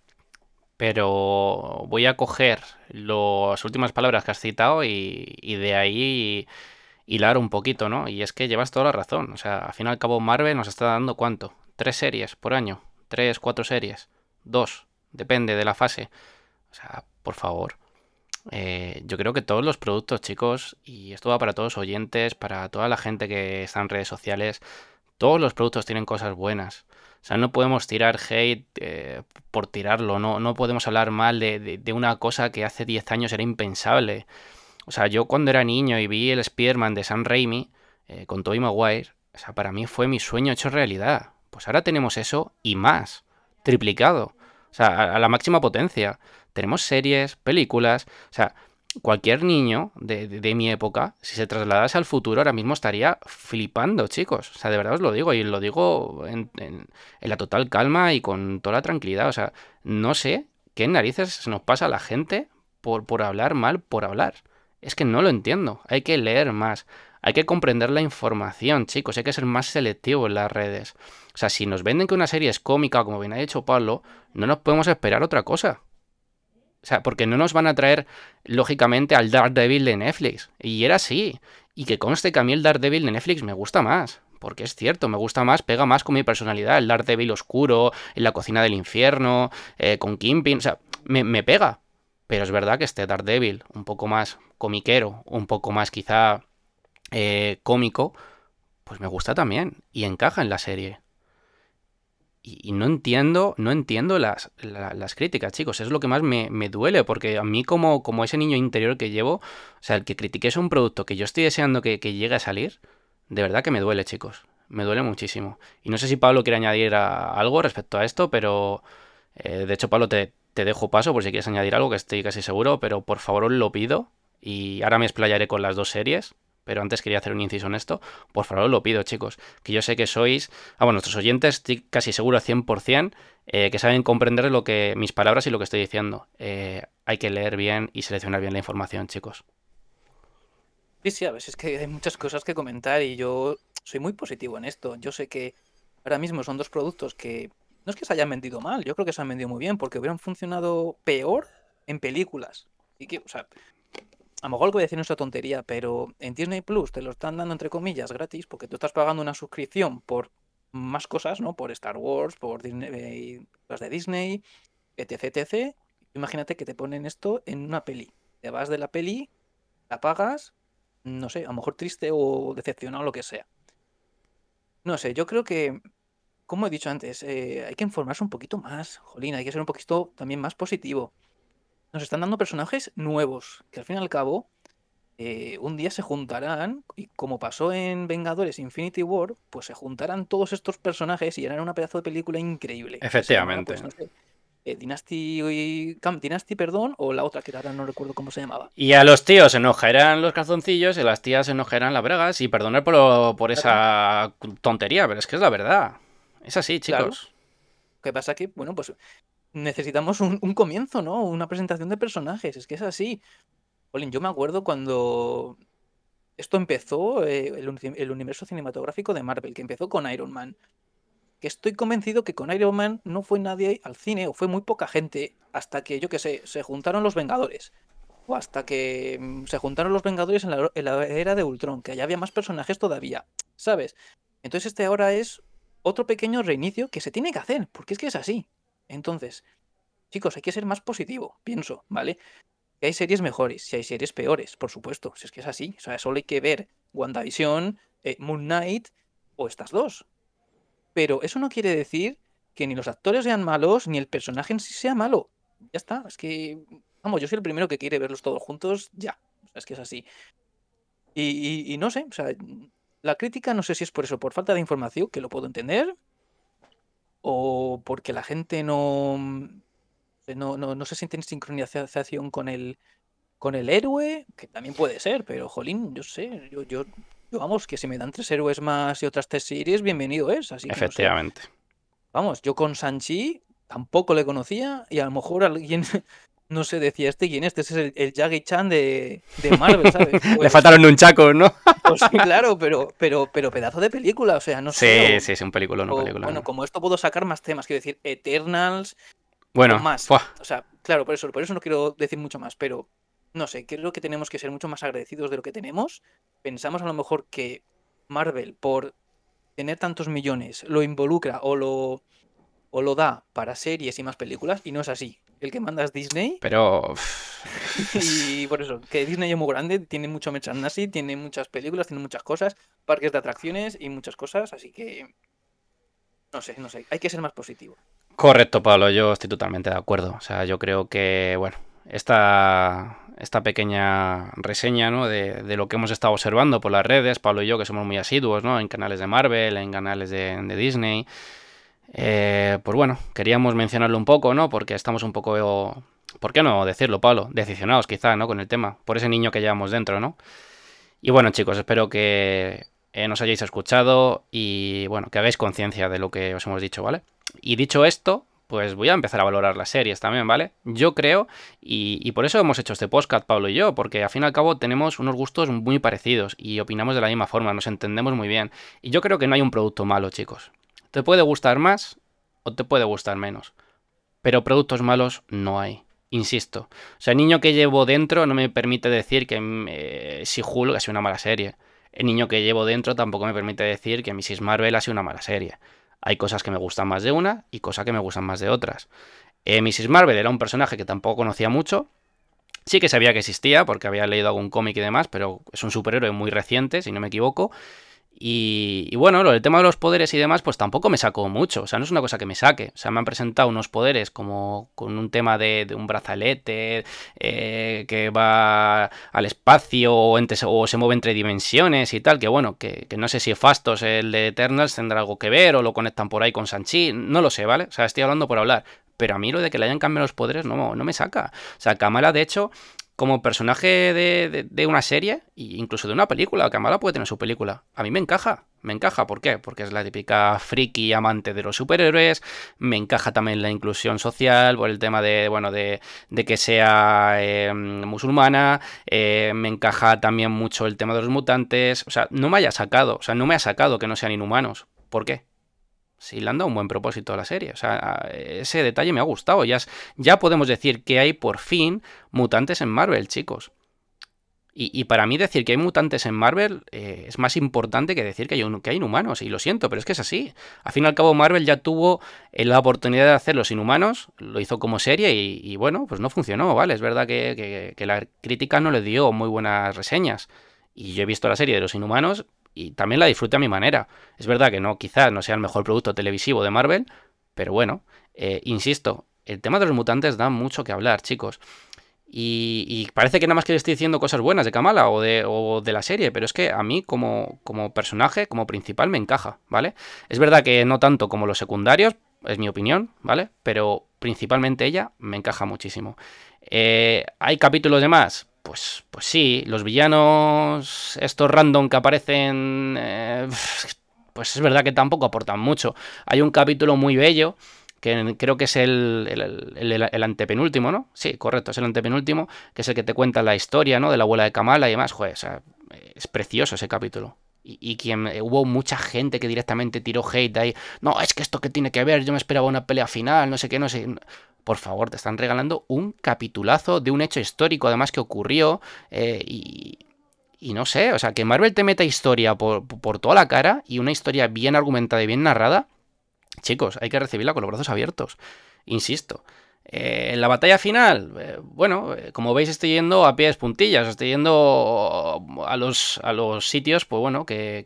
pero voy a coger las últimas palabras que has citado y de ahí hilar un poquito, ¿no? Y es que llevas toda la razón. O sea, al fin y al cabo Marvel nos está dando ¿cuánto? 3 series por año. 3, 4 series. Dos. Depende de la fase. O sea, por favor. Yo creo que todos los productos, chicos, y esto va para todos los oyentes, para toda la gente que está en redes sociales, todos los productos tienen cosas buenas. O sea, no podemos tirar hate por tirarlo, no podemos hablar mal de una cosa que hace 10 años era impensable. O sea, yo cuando era niño y vi el Spider-Man de Sam Raimi con Tobey Maguire, o sea, para mí fue mi sueño hecho realidad. Pues ahora tenemos eso y más, triplicado. O sea, a la máxima potencia. Tenemos series, películas, o sea, cualquier niño de mi época, si se trasladase al futuro, ahora mismo estaría flipando, chicos. O sea, de verdad os lo digo, y lo digo en la total calma y con toda la tranquilidad. O sea, no sé qué narices se nos pasa a la gente por hablar mal, por hablar. Es que no lo entiendo. Hay que leer más. Hay que comprender la información, chicos. Hay que ser más selectivo en las redes. O sea, si nos venden que una serie es cómica, como bien ha dicho Pablo, no nos podemos esperar otra cosa. O sea, porque no nos van a traer, lógicamente, al Daredevil de Netflix. Y era así. Y que conste que a mí el Daredevil de Netflix me gusta más. Porque es cierto, me gusta más, pega más con mi personalidad. El Daredevil oscuro, en la cocina del infierno, con Kingpin. O sea, me pega. Pero es verdad que este Daredevil, un poco más comiquero, un poco más quizá cómico, pues me gusta también. Y encaja en la serie. Y no entiendo las críticas, chicos. Es lo que más me duele, porque a mí como ese niño interior que llevo, o sea, el que critiques un producto que yo estoy deseando que llegue a salir, de verdad que me duele, chicos. Me duele muchísimo. Y no sé si Pablo quiere añadir algo respecto a esto, pero de hecho, Pablo, te dejo paso por si quieres añadir algo, que estoy casi seguro, pero por favor os lo pido. Y ahora me explayaré con las dos series, pero antes quería hacer un inciso en esto. Por favor os lo pido, chicos, que yo sé que sois, bueno, nuestros oyentes, estoy casi seguro al 100%, que saben comprender mis palabras y lo que estoy diciendo. Hay que leer bien y seleccionar bien la información, chicos. Sí, sí, a veces es que hay muchas cosas que comentar y yo soy muy positivo en esto. Yo sé que ahora mismo son dos productos que no es que se hayan vendido mal, yo creo que se han vendido muy bien, porque hubieran funcionado peor en películas. Y que, o sea, a lo mejor lo que voy a decir no es una tontería, pero en Disney Plus te lo están dando entre comillas gratis, porque tú estás pagando una suscripción por más cosas, ¿no? Por Star Wars, por Disney, las de Disney, etc, etc. Imagínate que te ponen esto en una peli. Te vas de la peli, la pagas, no sé, a lo mejor triste o decepcionado, lo que sea. No sé, yo creo que, como he dicho antes, hay que informarse un poquito más, jolín, hay que ser un poquito también más positivo. Nos están dando personajes nuevos, que al fin y al cabo, un día se juntarán, y como pasó en Vengadores Infinity War, pues se juntarán todos estos personajes y harán una pedazo de película increíble, que se llamará, Efectivamente. pues no sé, Dynasty, Camp Dynasty, perdón, o la otra que ahora no recuerdo cómo se llamaba. Y a los tíos se enojarán los calzoncillos y a las tías se enojarán las bragas. Y perdonad por Claro, esa tontería, pero es que es la verdad. Es así, claro. chicos. ¿Qué pasa? Que, bueno, pues necesitamos un comienzo, ¿no? Una presentación de personajes, es que es así. Jolín, yo me acuerdo cuando esto empezó, el universo cinematográfico de Marvel, que empezó con Iron Man. Que estoy convencido que con Iron Man no fue nadie al cine, o fue muy poca gente, hasta que, yo qué sé, se juntaron los Vengadores. O hasta que se juntaron los Vengadores en la era de Ultron, que allá había más personajes todavía, ¿sabes? Entonces este ahora es otro pequeño reinicio que se tiene que hacer, porque es que es así. Entonces, chicos, hay que ser más positivo, pienso, ¿vale? Que hay series mejores y hay series peores, por supuesto, si es que es así. O sea, solo hay que ver WandaVision, Moon Knight o estas dos. Pero eso no quiere decir que ni los actores sean malos, ni el personaje en sí sea malo. Ya está, es que, vamos, yo soy el primero que quiere verlos todos juntos ya. O sea, es que es así. Y no sé, o sea, la crítica no sé si es por eso, por falta de información, que lo puedo entender, o porque la gente no se siente en sincronización con el héroe, que también puede ser, pero jolín, yo sé, vamos, que si me dan tres héroes más y otras tres series, bienvenido es, así que no sé. Efectivamente. Vamos, yo con Sanchi tampoco le conocía y a lo mejor alguien, no sé, decía quién es, este es el Jackie Chan de Marvel, ¿sabes? Le faltaron un chaco, ¿no? Pues sí, claro, pero pedazo de película, o sea, no sé, Sí, sí, sí, un película, un bueno, película. como esto puedo sacar más temas, quiero decir, Eternals o Bueno, más. ¡fua! O sea, claro, por eso no quiero decir mucho más, pero no sé, creo que tenemos que ser mucho más agradecidos de lo que tenemos. Pensamos a lo mejor que Marvel, por tener tantos millones, lo involucra o lo da para series y más películas, y no es así. El que manda es Disney, Pero... y por eso, que Disney es muy grande, tiene mucho merchandising, tiene muchas películas, tiene muchas cosas, parques de atracciones y muchas cosas, así que no sé, hay que ser más positivo. Correcto, Pablo, yo estoy totalmente de acuerdo. O sea, yo creo que, bueno, esta pequeña reseña, ¿no? De lo que hemos estado observando por las redes, Pablo y yo, que somos muy asiduos, ¿no? En canales de Marvel, en canales de Disney. Pues bueno, queríamos mencionarlo un poco, ¿no? Porque estamos un poco, ¿por qué no decirlo, Pablo? Decepcionados quizá, ¿no? Con el tema, por ese niño que llevamos dentro, ¿no? Y bueno, chicos, espero que nos hayáis escuchado y bueno, que hagáis conciencia de lo que os hemos dicho, ¿vale? Y dicho esto, pues voy a empezar a valorar las series también, ¿vale? Yo creo, y por eso hemos hecho este podcast, Pablo y yo, porque al fin y al cabo tenemos unos gustos muy parecidos y opinamos de la misma forma, nos entendemos muy bien. Y yo creo que no hay un producto malo, chicos. Te puede gustar más o te puede gustar menos, pero productos malos no hay. Insisto, o sea, el niño que llevo dentro no me permite decir que She-Hulk ha sido una mala serie. El niño que llevo dentro tampoco me permite decir que Mrs. Marvel ha sido una mala serie. Hay cosas que me gustan más de una y cosas que me gustan más de otras. Mrs. Marvel era un personaje que tampoco conocía mucho. Sí que sabía que existía porque había leído algún cómic y demás, pero es un superhéroe muy reciente, si no me equivoco. Y bueno, lo del tema de los poderes y demás, pues tampoco me sacó mucho. O sea, no es una cosa que me saque. O sea, me han presentado unos poderes como con un tema de un brazalete que va al espacio o se mueve entre dimensiones y tal. Que bueno, que no sé si Fastos, el de Eternals, tendrá algo que ver o lo conectan por ahí con Sanchi. No lo sé, ¿vale? O sea, estoy hablando por hablar. Pero a mí lo de que le hayan cambiado los poderes no me saca. O sea, Kamala, de hecho, como personaje de una serie e incluso de una película, Kamala puede tener su película. A mí me encaja, ¿por qué? Porque es la típica friki amante de los superhéroes, me encaja también la inclusión social por el tema bueno, de que sea musulmana, me encaja también mucho el tema de los mutantes, o sea, no me ha sacado que no sean inhumanos. ¿Por qué? Sí, le han dado un buen propósito a la serie. O sea, ese detalle me ha gustado. Ya podemos decir que hay por fin mutantes en Marvel, chicos. Y para mí decir que hay mutantes en Marvel es más importante que decir que hay inhumanos. Y lo siento, pero es que es así. Al fin y al cabo Marvel ya tuvo la oportunidad de hacer los inhumanos, lo hizo como serie y bueno, pues no funcionó, ¿vale? Es verdad que la crítica no le dio muy buenas reseñas. Y yo he visto la serie de los inhumanos y también la disfruté a mi manera. Es verdad que no, quizás no sea el mejor producto televisivo de Marvel, pero bueno, insisto, el tema de los mutantes da mucho que hablar, chicos. Y parece que nada más que le estoy diciendo cosas buenas de Kamala o de la serie, pero es que a mí como personaje, como principal, me encaja, ¿vale? Es verdad que no tanto como los secundarios, es mi opinión, ¿vale? Pero principalmente ella me encaja muchísimo. ¿Hay capítulos de más? Pues sí, los villanos, estos random que aparecen, pues es verdad que tampoco aportan mucho. Hay un capítulo muy bello que creo que es el antepenúltimo, ¿no? Sí, correcto, es el antepenúltimo, que es el que te cuenta la historia, ¿no? De la abuela de Kamala y demás. Joder, o sea, es precioso ese capítulo. Hubo mucha gente que directamente tiró hate ahí. No, es que esto que tiene que ver, yo me esperaba una pelea final, no sé qué, no sé. Por favor, te están regalando un capitulazo de un hecho histórico, además que ocurrió. Y no sé, o sea, que Marvel te meta historia por toda la cara y una historia bien argumentada y bien narrada. Chicos, hay que recibirla con los brazos abiertos. Insisto. En la batalla final, bueno, como veis estoy yendo a pies puntillas, estoy yendo a los sitios, pues bueno,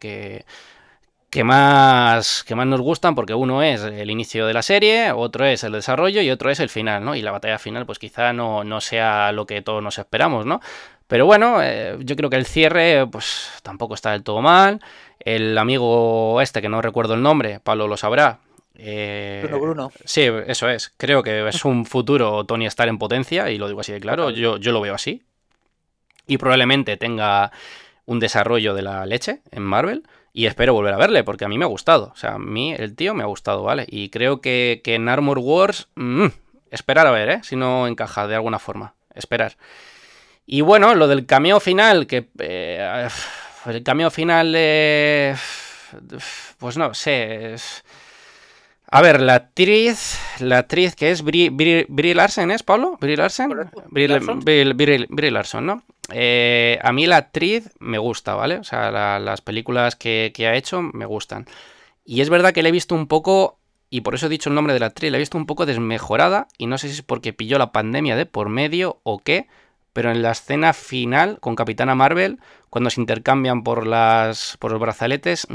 que más nos gustan, porque uno es el inicio de la serie, otro es el desarrollo y otro es el final, ¿no? Y la batalla final, pues quizá no sea lo que todos nos esperamos, ¿no? Pero bueno, yo creo que el cierre, pues tampoco está del todo mal. El amigo este, que no recuerdo el nombre, Pablo lo sabrá. Bruno Bruno, Sí, eso es. Creo que es un futuro Tony Stark en potencia, y lo digo así de claro. total. Yo lo veo así. Y probablemente tenga un desarrollo de la leche en Marvel. Y espero volver a verle, porque a mí me ha gustado. O sea, a mí el tío me ha gustado, ¿vale? Y creo que en Armor Wars, esperar a ver, ¿eh? Si no encaja de alguna forma. Esperar. Y bueno, lo del cameo final, que el cameo final, pues no sé. A ver, la actriz que es Brie Larson, ¿es, Pablo? ¿Brie Larson? Correcto. Larson. Brie Larson, ¿no? A mí la actriz me gusta, ¿vale? O sea, las películas que ha hecho me gustan. Y es verdad que la he visto un poco, y por eso he dicho el nombre de la actriz, la he visto un poco desmejorada, y no sé si es porque pilló la pandemia de por medio o qué, pero en la escena final con Capitana Marvel, cuando se intercambian por los brazaletes,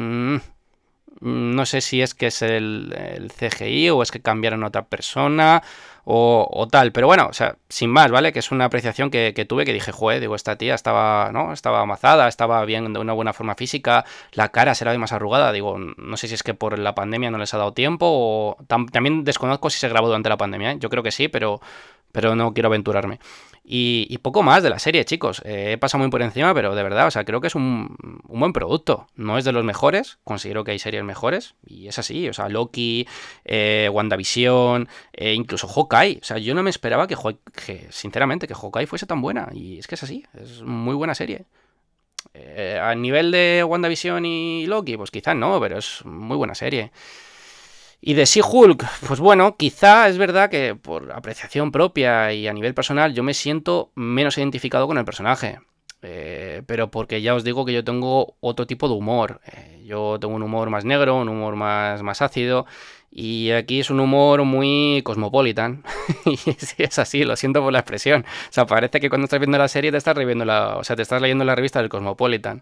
no sé si es que es el CGI o es que cambiaron a otra persona o tal, pero bueno, o sea, sin más, ¿vale? Que es una apreciación que tuve, que dije, joder, digo, esta tía estaba, ¿no? Estaba amazada, estaba bien, de una buena forma física, la cara será más arrugada, digo, no sé si es que por la pandemia no les ha dado tiempo o también desconozco si se grabó durante la pandemia, ¿eh? Yo creo que sí, pero no quiero aventurarme. Y poco más de la serie, chicos. He pasado muy por encima, pero de verdad, o sea, creo que es un buen producto. No es de los mejores, considero que hay series mejores, y es así. O sea, Loki, WandaVision, incluso Hawkeye. O sea, yo no me esperaba sinceramente, que Hawkeye fuese tan buena. Y es que es así, es muy buena serie. A nivel de WandaVision y Loki, pues quizás no, pero es muy buena serie. Y de She-Hulk, pues bueno, quizá es verdad que por apreciación propia y a nivel personal yo me siento menos identificado con el personaje. Pero porque ya os digo que yo tengo otro tipo de humor. Yo tengo un humor más negro, un humor más ácido. Y aquí es un humor muy cosmopolitan. Y sí, es así, lo siento por la expresión. O sea, parece que cuando estás viendo la serie te estás o sea, te estás leyendo la revista del Cosmopolitan.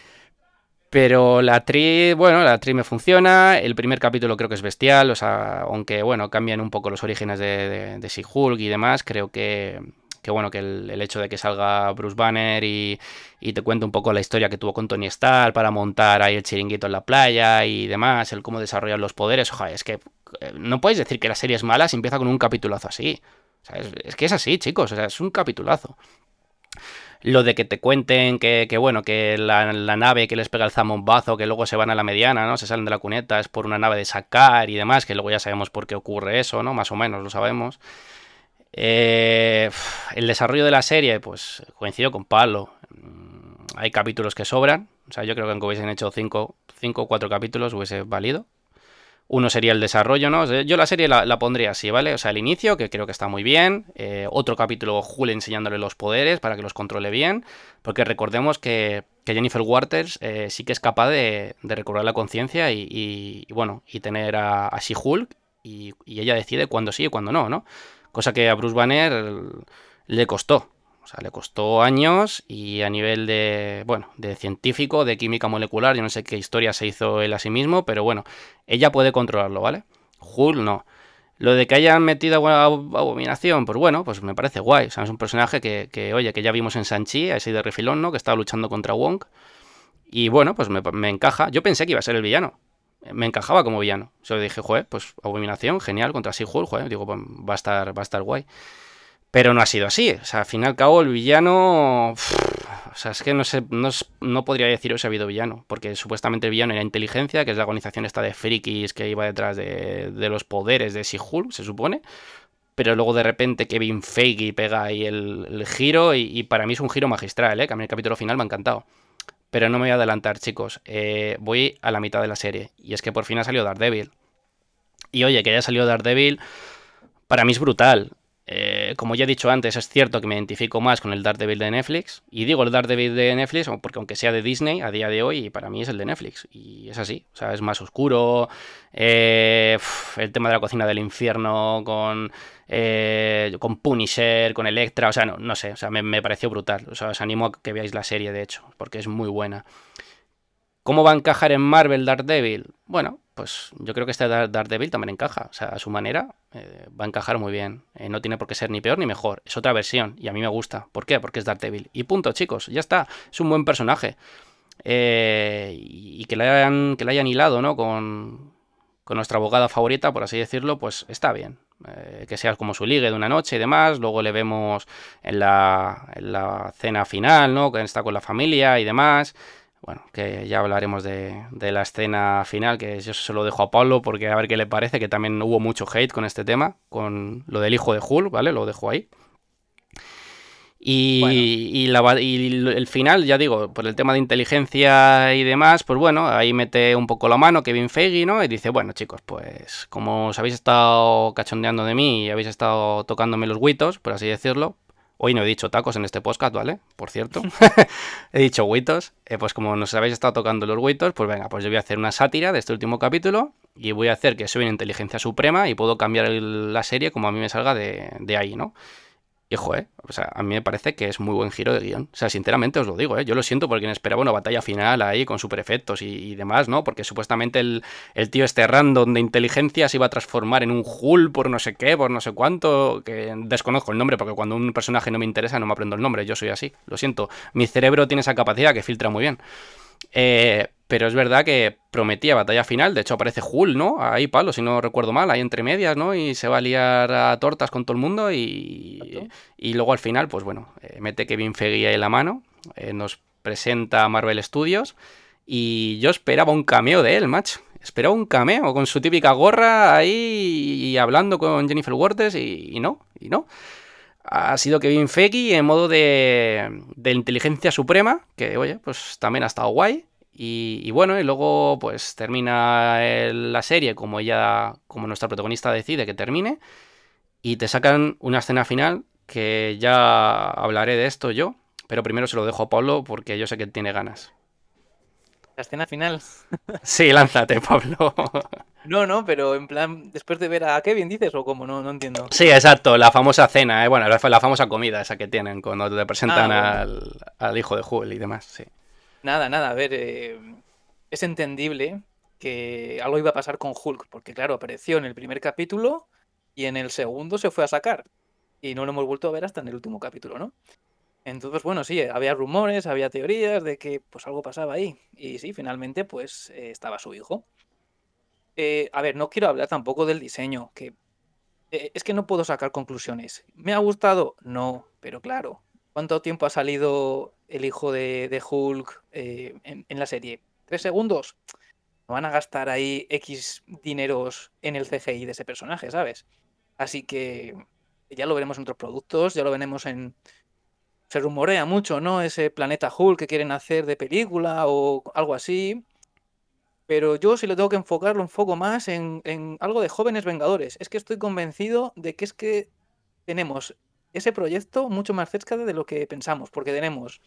Pero la actriz me funciona. El primer capítulo creo que es bestial. O sea, aunque bueno, cambian un poco los orígenes de She-Hulk y demás, creo que bueno, que el hecho de que salga Bruce Banner y te cuente un poco la historia que tuvo con Tony Stark para montar ahí el chiringuito en la playa y demás, el cómo desarrollar los poderes. Ojalá, es que no podéis decir que la serie es mala si empieza con un capitulazo así. O sea, es que es así, chicos. O sea, es un capitulazo. Lo de que te cuenten que bueno, que la nave que les pega el zambombazo, que luego se van a la mediana, ¿no? Se salen de la cuneta, es por una nave de Sakaar y demás, que luego ya sabemos por qué ocurre eso, ¿no? Más o menos lo sabemos. Eh, el desarrollo de la serie, pues coincido con Pablo. Hay capítulos que sobran. O sea, yo creo que aunque hubiesen hecho cinco o 4 capítulos hubiese valido. Uno sería el desarrollo, ¿no? Yo la serie la pondría así, ¿vale? O sea, el inicio, que creo que está muy bien. Otro capítulo, Hulk enseñándole los poderes para que los controle bien. Porque recordemos que Jennifer Waters sí que es capaz de recobrar la conciencia bueno, y tener a She-Hulk. Y ella decide cuándo sí y cuándo no, ¿no? Cosa que a Bruce Banner le costó. O sea, le costó años y a nivel de, bueno, de científico, de química molecular, yo no sé qué historia se hizo él a sí mismo, pero bueno, ella puede controlarlo, ¿vale? Hulk no. Lo de que hayan metido a Abominación, pues bueno, pues me parece guay. O sea, es un personaje oye, que ya vimos en Shang-Chi, así de refilón, ¿no? Que estaba luchando contra Wong. Y bueno, pues me encaja. Yo pensé que iba a ser el villano. Me encajaba como villano. O sea, dije, joder, pues Abominación, genial, contra She-Hulk, joder. Digo, pues va a estar guay. Pero no ha sido así. O sea, al fin y al cabo, el villano. O sea, es que no sé, no podría deciros si ha habido villano. Porque supuestamente el villano era inteligencia, que es la organización esta de frikis que iba detrás de los poderes de She-Hulk, se supone. Pero luego de repente Kevin Feige pega ahí el giro. Y para mí es un giro magistral, ¿eh? Que a mí el capítulo final me ha encantado. Pero no me voy a adelantar, chicos. Voy a la mitad de la serie. Y es que por fin ha salido Daredevil. Y oye, que haya salido Daredevil. Para mí es brutal. Como ya he dicho antes, es cierto que me identifico más con el Daredevil de Netflix. Y digo el Daredevil de Netflix porque aunque sea de Disney, a día de hoy, para mí es el de Netflix. Y es así. O sea, es más oscuro. El tema de la cocina del infierno con Punisher, con Elektra. O sea, no sé. O sea, me pareció brutal. O sea, os animo a que veáis la serie, de hecho, porque es muy buena. ¿Cómo va a encajar en Marvel Daredevil? Bueno, pues yo creo que este Daredevil también encaja. O sea, a su manera va a encajar muy bien. No tiene por qué ser ni peor ni mejor. Es otra versión y a mí me gusta. ¿Por qué? Porque es Daredevil. Y punto, chicos. Ya está. Es un buen personaje. Y que le hayan hilado, ¿no? Con nuestra abogada favorita, por así decirlo, pues está bien. Que sea como su ligue de una noche y demás. Luego le vemos en la cena final, ¿no? Que está con la familia y demás. Bueno, que ya hablaremos de la escena final, que yo se lo dejo a Pablo porque a ver qué le parece, que también hubo mucho hate con este tema, con lo del hijo de Hulk, ¿vale? Lo dejo ahí. Bueno, Y el final, ya digo, por el tema de inteligencia y demás, pues bueno, ahí mete un poco la mano Kevin Feige, ¿no? Y dice, bueno, chicos, pues como os habéis estado cachondeando de mí y habéis estado tocándome los huitos, por así decirlo, hoy no he dicho tacos en este podcast, ¿vale? Por cierto, he dicho huitos, pues como nos habéis estado tocando los huitos, pues venga, pues yo voy a hacer una sátira de este último capítulo y voy a hacer que soy una inteligencia suprema y puedo cambiar la serie como a mí me salga de ahí, ¿no? Y ojo, o sea, a mí me parece que es muy buen giro de guión. O sea, sinceramente os lo digo, yo lo siento porque me esperaba una batalla final ahí con super efectos y demás, ¿no? Porque supuestamente el tío este random de inteligencia se iba a transformar en un Hulk por no sé qué, por no sé cuánto, que desconozco el nombre porque cuando un personaje no me interesa no me aprendo el nombre, yo soy así, lo siento. Mi cerebro tiene esa capacidad que filtra muy bien. Pero es verdad que prometía batalla final. De hecho, aparece Hulk, ¿no? Ahí, Pablo, si no recuerdo mal, ahí entre medias, ¿no? Y se va a liar a tortas con todo el mundo. exacto. Y luego al final, pues bueno, mete Kevin Feige ahí la mano. Nos presenta Marvel Studios. Y yo esperaba un cameo de él, macho. Esperaba un cameo con su típica gorra ahí y hablando con Jennifer Waters. Y no, y no. Ha sido Kevin Feige en modo de inteligencia suprema, que oye, pues también ha estado guay. Y bueno, y luego pues termina la serie como ella, como nuestra protagonista decide que termine, y te sacan una escena final que ya hablaré de esto yo, pero primero se lo dejo a Pablo porque yo sé que tiene ganas. La escena final. Sí, lánzate, Pablo. No, no, pero en plan, después de ver a Kevin, dices, o cómo, no, no entiendo. Sí, exacto, la famosa cena, bueno, la famosa comida esa que tienen cuando te Ah, presentan bueno. al hijo de Hulk y demás, sí. Nada, nada, a ver, es entendible que algo iba a pasar con Hulk, porque claro, apareció en el primer capítulo y en el segundo se fue a sacar. Y no lo hemos vuelto a ver hasta en el último capítulo, ¿no? Entonces, bueno, sí, había rumores, había teorías de que pues algo pasaba ahí. Y sí, finalmente pues estaba su hijo. A ver, no quiero hablar tampoco del diseño, que es que no puedo sacar conclusiones. ¿Me ha gustado? No, pero claro, ¿cuánto tiempo ha salido el hijo de Hulk en la serie? ¿3 segundos? No van a gastar ahí X dineros en el CGI de ese personaje, ¿sabes? Así que ya lo veremos en otros productos, ya lo veremos en... Se rumorea mucho, ¿no? Ese Planeta Hulk que quieren hacer de película o algo así. Pero yo si lo tengo que enfocar, lo enfoco más en algo de jóvenes vengadores. Es que estoy convencido de que es que tenemos ese proyecto mucho más cerca de lo que pensamos, porque tenemos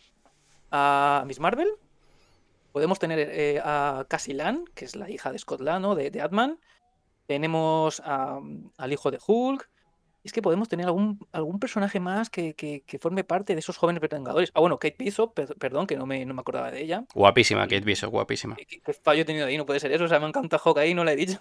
a Miss Marvel, podemos tener a Cassie Lang, que es la hija de Scott Lang, ¿no? de Ant-Man, tenemos al hijo de Hulk, es que podemos tener algún personaje más que forme parte de esos jóvenes vengadores. Ah, bueno, Kate Bishop, perdón, que no me acordaba de ella. Guapísima, Kate Bishop, guapísima. ¿Qué fallo he tenido ahí? No puede ser eso, o sea, me encanta Hawkeye, no lo he dicho.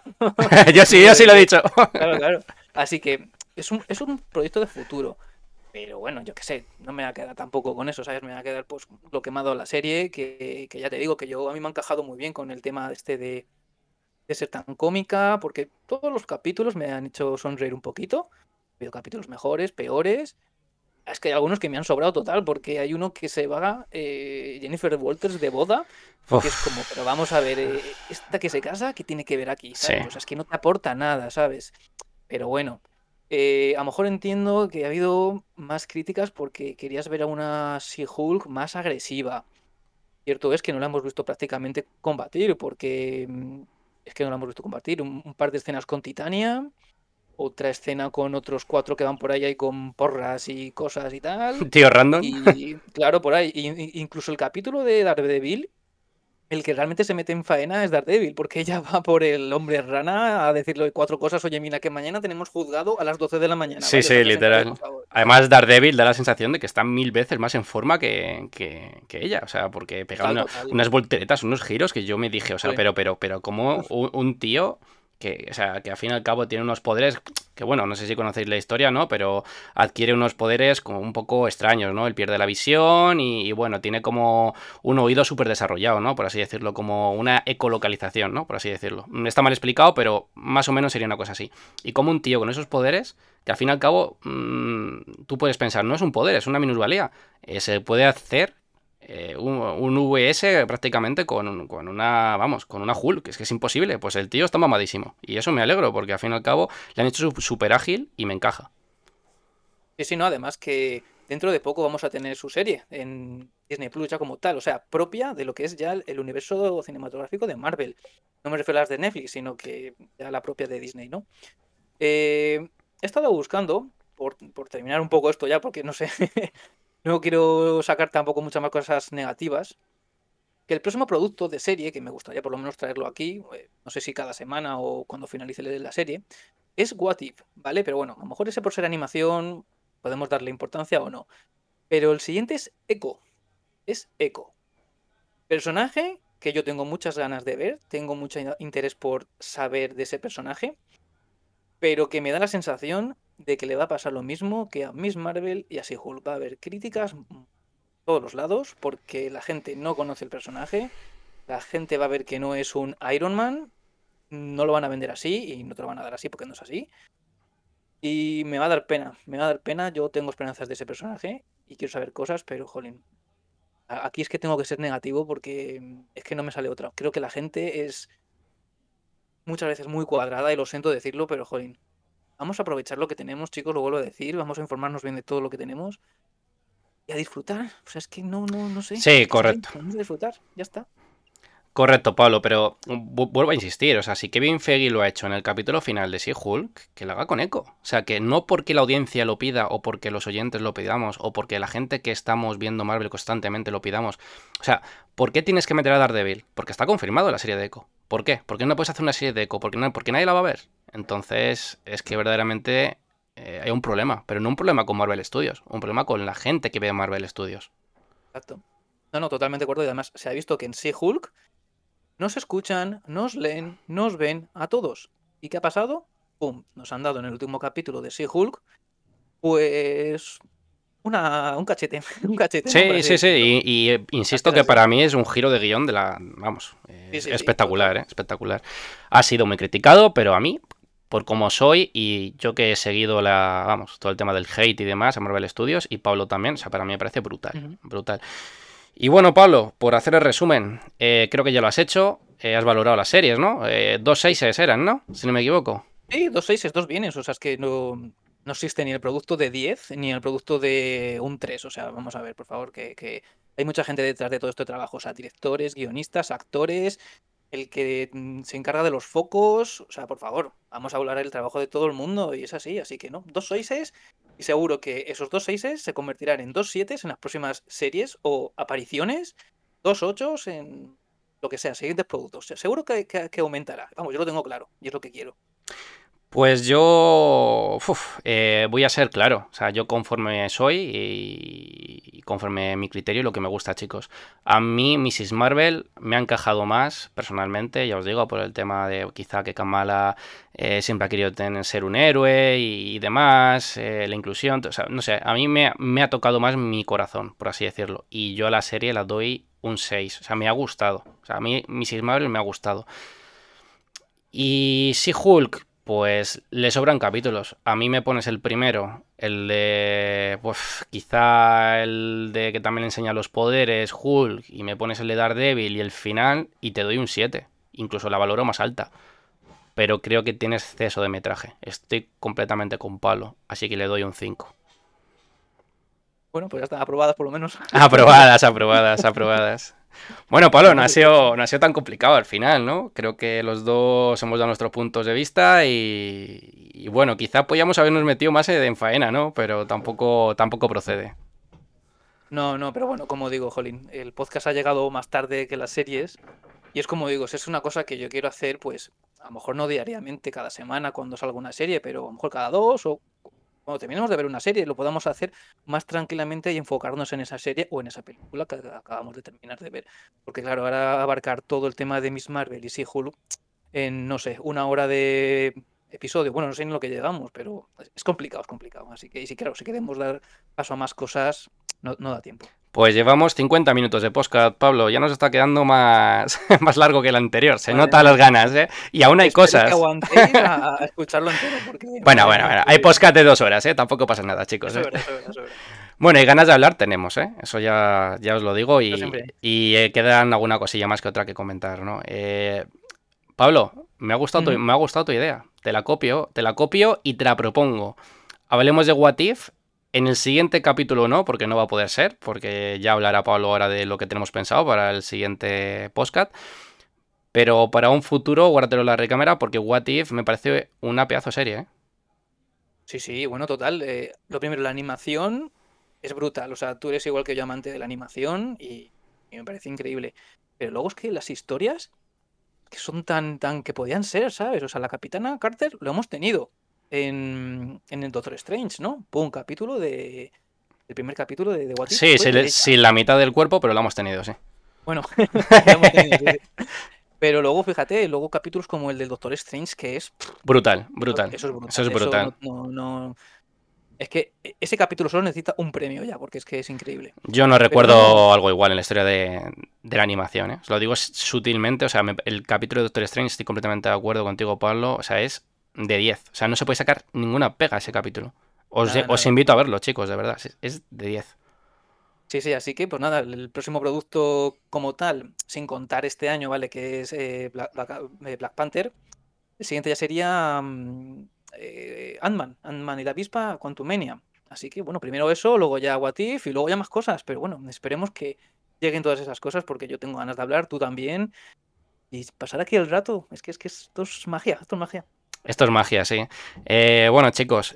Yo sí lo he dicho. Claro, claro. Así que es un proyecto de futuro. Pero bueno, yo qué sé, no me va a quedar tampoco con eso, ¿sabes? Me va a quedar pues lo que me ha dado la serie, que ya te digo, que a mí me ha encajado muy bien con el tema este de ser tan cómica, porque todos los capítulos me han hecho sonreír un poquito. Ha habido capítulos mejores, peores. Es que hay algunos que me han sobrado total, porque hay uno que se va Jennifer Walters de boda, que es como, Uf, pero vamos a ver, esta que se casa, ¿qué tiene que ver aquí? sí. ¿Sabes? O sea, es que no te aporta nada, ¿sabes? Pero bueno, a lo mejor entiendo que ha habido más críticas porque querías ver a una She-Hulk más agresiva. Cierto es que no la hemos visto prácticamente combatir, porque es que no la hemos visto combatir. Un par de escenas con Titania, otra escena con otros cuatro que van por ahí con porras y cosas y tal. Tío random. Y claro, por ahí. Incluso el capítulo de Daredevil, el que realmente se mete en faena es Daredevil, porque ella va por el hombre rana a decirle cuatro cosas. Oye, mira, que mañana tenemos juzgado a las 12 de la mañana, Sí, ¿vale? O sea, sí, que se calle, por literal. favor. Además, Daredevil da la sensación de que está 1000 veces más en forma que ella. O sea, porque pega Total, total. unas volteretas, unos giros que yo me dije, o sea, Jolín. pero como un tío que, o sea, que al fin y al cabo tiene unos poderes que, bueno, no sé si conocéis la historia, ¿no? Pero adquiere unos poderes como un poco extraños, ¿no? Él pierde la visión y, bueno, tiene como un oído súper desarrollado, ¿no? Por así decirlo, como una ecolocalización, ¿no? Por así decirlo. Está mal explicado, pero más o menos sería una cosa así. Y como un tío con esos poderes que al fin y al cabo tú puedes pensar, no es un poder, es una minusvalía. Se puede hacer un VS prácticamente con una, vamos, con una Hulk, es que es imposible. Pues el tío está mamadísimo. Y eso me alegro, porque al fin y al cabo le han hecho súper ágil y me encaja. Sí, sí, no, además que dentro de poco vamos a tener su serie en Disney Plus ya como tal, o sea, propia de lo que es ya el universo cinematográfico de Marvel. No me refiero a las de Netflix, sino que ya la propia de Disney, ¿no? He estado buscando, por terminar un poco esto ya, porque no sé, no quiero sacar tampoco muchas más cosas negativas, que el próximo producto de serie, que me gustaría por lo menos traerlo aquí, no sé si cada semana o cuando finalice la serie, es What If, ¿vale? Pero bueno, a lo mejor ese por ser animación podemos darle importancia o no. Pero el siguiente es Echo. Es Echo. Personaje que yo tengo muchas ganas de ver, tengo mucho interés por saber de ese personaje, pero que me da la sensación de que le va a pasar lo mismo que a Miss Marvel y a She-Hulk. Va a haber críticas todos los lados porque la gente no conoce el personaje, la gente va a ver que no es un Iron Man, no lo van a vender así y no te lo van a dar así porque no es así. Y me va a dar pena, me va a dar pena. Yo tengo esperanzas de ese personaje y quiero saber cosas, pero jolín, aquí es que tengo que ser negativo porque es que no me sale otra. Creo que la gente es muchas veces muy cuadrada y lo siento decirlo, pero jolín, vamos a aprovechar lo que tenemos, chicos, lo vuelvo a decir, vamos a informarnos bien de todo lo que tenemos y a disfrutar. O sea, es que no sé, es Sí, que jolín, correcto. vamos a disfrutar, ya está. Correcto, Pablo, pero vuelvo a insistir, o sea, si Kevin Feige lo ha hecho en el capítulo final de She-Hulk, que lo haga con eco. O sea, que no porque la audiencia lo pida, o porque los oyentes lo pidamos, o porque la gente que estamos viendo Marvel constantemente lo pidamos. O sea, ¿por qué tienes que meter a Daredevil? Porque está confirmado la serie de Echo. ¿Por qué? ¿Por qué no puedes hacer una serie de Echo? Porque nadie la va a ver. Entonces, es que verdaderamente hay un problema, pero no un problema con Marvel Studios, un problema con la gente que ve Marvel Studios. Exacto. No, totalmente de acuerdo. Y además se ha visto que en sí Hulk nos escuchan, nos leen, nos ven a todos. ¿Y qué ha pasado? ¡Pum! Nos han dado en el último capítulo de She-Hulk, pues un cachete, un cachete, ¿no? Por Sí, así sí, sí, decirlo. y Es que insisto es que así. para mí es un giro de guión de la... Vamos, Sí, es sí, sí, espectacular, total. ¿eh? Espectacular. Ha sido muy criticado, pero a mí, por cómo soy, y yo que he seguido vamos, todo el tema del hate y demás a Marvel Studios, y Pablo también, o sea, para mí me parece brutal, Ujú. brutal. Y bueno, Pablo, por hacer el resumen, creo que ya lo has hecho, has valorado las series, ¿no? Dos Sí, seises eran, ¿no? Si no me equivoco. sí, dos seises, dos bienes. O sea, es que no existe ni el producto de 10 ni el producto de un 3. O sea, vamos a ver, por favor, que hay mucha gente detrás de todo este trabajo. O sea, directores, guionistas, actores. el que se encarga de los focos. O sea, por favor, vamos a hablar del trabajo de todo el mundo y es así que no. 2 6s y seguro que esos 2 6s se convertirán en 2 7s en las próximas series o apariciones, 2 8s en lo que sea, siguientes productos. Seguro que aumentará. Vamos, yo lo tengo claro y es lo que quiero. Pues yo voy a ser claro, o sea, yo conforme soy y conforme mi criterio y lo que me gusta, chicos. A mí Mrs. Marvel me ha encajado más, personalmente, ya os digo, por el tema de quizá que Kamala siempre ha querido ser un héroe y demás, la inclusión, o sea, no sé, a mí me ha tocado más mi corazón, por así decirlo, y yo a la serie la doy un 6, o sea, me ha gustado, o sea, a mí Mrs. Marvel me ha gustado. Y si Hulk, pues le sobran capítulos. A mí me pones el primero, el de, pues quizá el de que también le enseña los poderes, Hulk, y me pones el de Daredevil y el final, y te doy un 7. Incluso la valoro más alta. Pero creo que tiene exceso de metraje. Estoy completamente con palo, así que le doy un 5. Bueno, pues ya están aprobadas por lo menos. Aprobadas, aprobadas, aprobadas. Bueno, Pablo, No, perfecto. no ha sido tan complicado al final, ¿no? Creo que los dos hemos dado nuestros puntos de vista y bueno, quizá podíamos habernos metido más en faena, ¿no? Pero tampoco procede. No, no, pero bueno, como digo, Jolín, el podcast ha llegado más tarde que las series y es como digo, si es una cosa que yo quiero hacer, pues a lo mejor no diariamente, cada semana cuando salga una serie, pero a lo mejor cada dos o cuando terminemos de ver una serie, lo podamos hacer más tranquilamente y enfocarnos en esa serie o en esa película que acabamos de terminar de ver. Porque claro, ahora abarcar todo el tema de Miss Marvel y She-Hulk en, no sé, 1 hora de episodio, bueno, no sé ni lo que llegamos, pero es complicado, es complicado. Así que, y si claro, si queremos dar paso a más cosas, no da tiempo. Pues llevamos 50 minutos de podcast, Pablo. Ya nos está quedando más, más largo que el anterior. Se Madre nota mía. las ganas, ¿eh? Y aún hay Espero que cosas. aguantéis a escucharlo entero, porque Bueno, madre bueno, mía, bueno. Hay podcast de 2 horas, ¿eh? Tampoco pasa nada, chicos, eso ¿eh? es verdad, eso es verdad, eso es verdad. Bueno, y ganas de hablar tenemos, ¿eh? Eso ya os lo digo Yo siempre. y quedan alguna cosilla más que otra que comentar, ¿no? Pablo, Ujú. me ha gustado tu idea. Te la copio y te la propongo. Hablemos de What If. En el siguiente capítulo no, porque no va a poder ser, porque ya hablará Pablo ahora de lo que tenemos pensado para el siguiente podcast. Pero para un futuro, guárdatelo en la recámara, porque What If me parece una pedazo serie, ¿eh? Sí, sí, bueno, total. Lo primero, la animación es brutal. O sea, tú eres igual que yo amante de la animación y me parece increíble. Pero luego es que las historias que son tan que podían ser, ¿sabes? O sea, la Capitana Carter lo hemos tenido en el Doctor Strange, ¿no? Fue un capítulo el primer capítulo de What If Sí, fue de ella. sin la mitad del cuerpo, pero lo hemos tenido, sí. Bueno, la hemos tenido, sí, sí. Pero luego, fíjate, luego capítulos como el del Doctor Strange, que es, Brutal, brutal. eso es Eso brutal. es Eso brutal. es que ese capítulo solo necesita un premio ya, porque es que es increíble. Yo no Pero no, recuerdo algo igual en la historia de la animación, ¿eh? Os lo digo sutilmente, o sea, el capítulo de Doctor Strange, estoy completamente de acuerdo contigo, Pablo, o sea, es de 10. O sea, no se puede sacar ninguna pega a ese capítulo. nada, Os nada. invito a verlo, chicos, de verdad, es de 10. Sí, sí, así que pues nada, el próximo producto como tal, sin contar este año, ¿vale? Que es Black Panther, el siguiente ya sería Ant-Man y la avispa Quantumania. Así que bueno, primero eso, luego ya What If y luego ya más cosas, pero bueno, esperemos que lleguen todas esas cosas porque yo tengo ganas de hablar, tú también, y pasar aquí el rato, es que esto es magia, esto es magia. Esto es magia, sí. Bueno, chicos,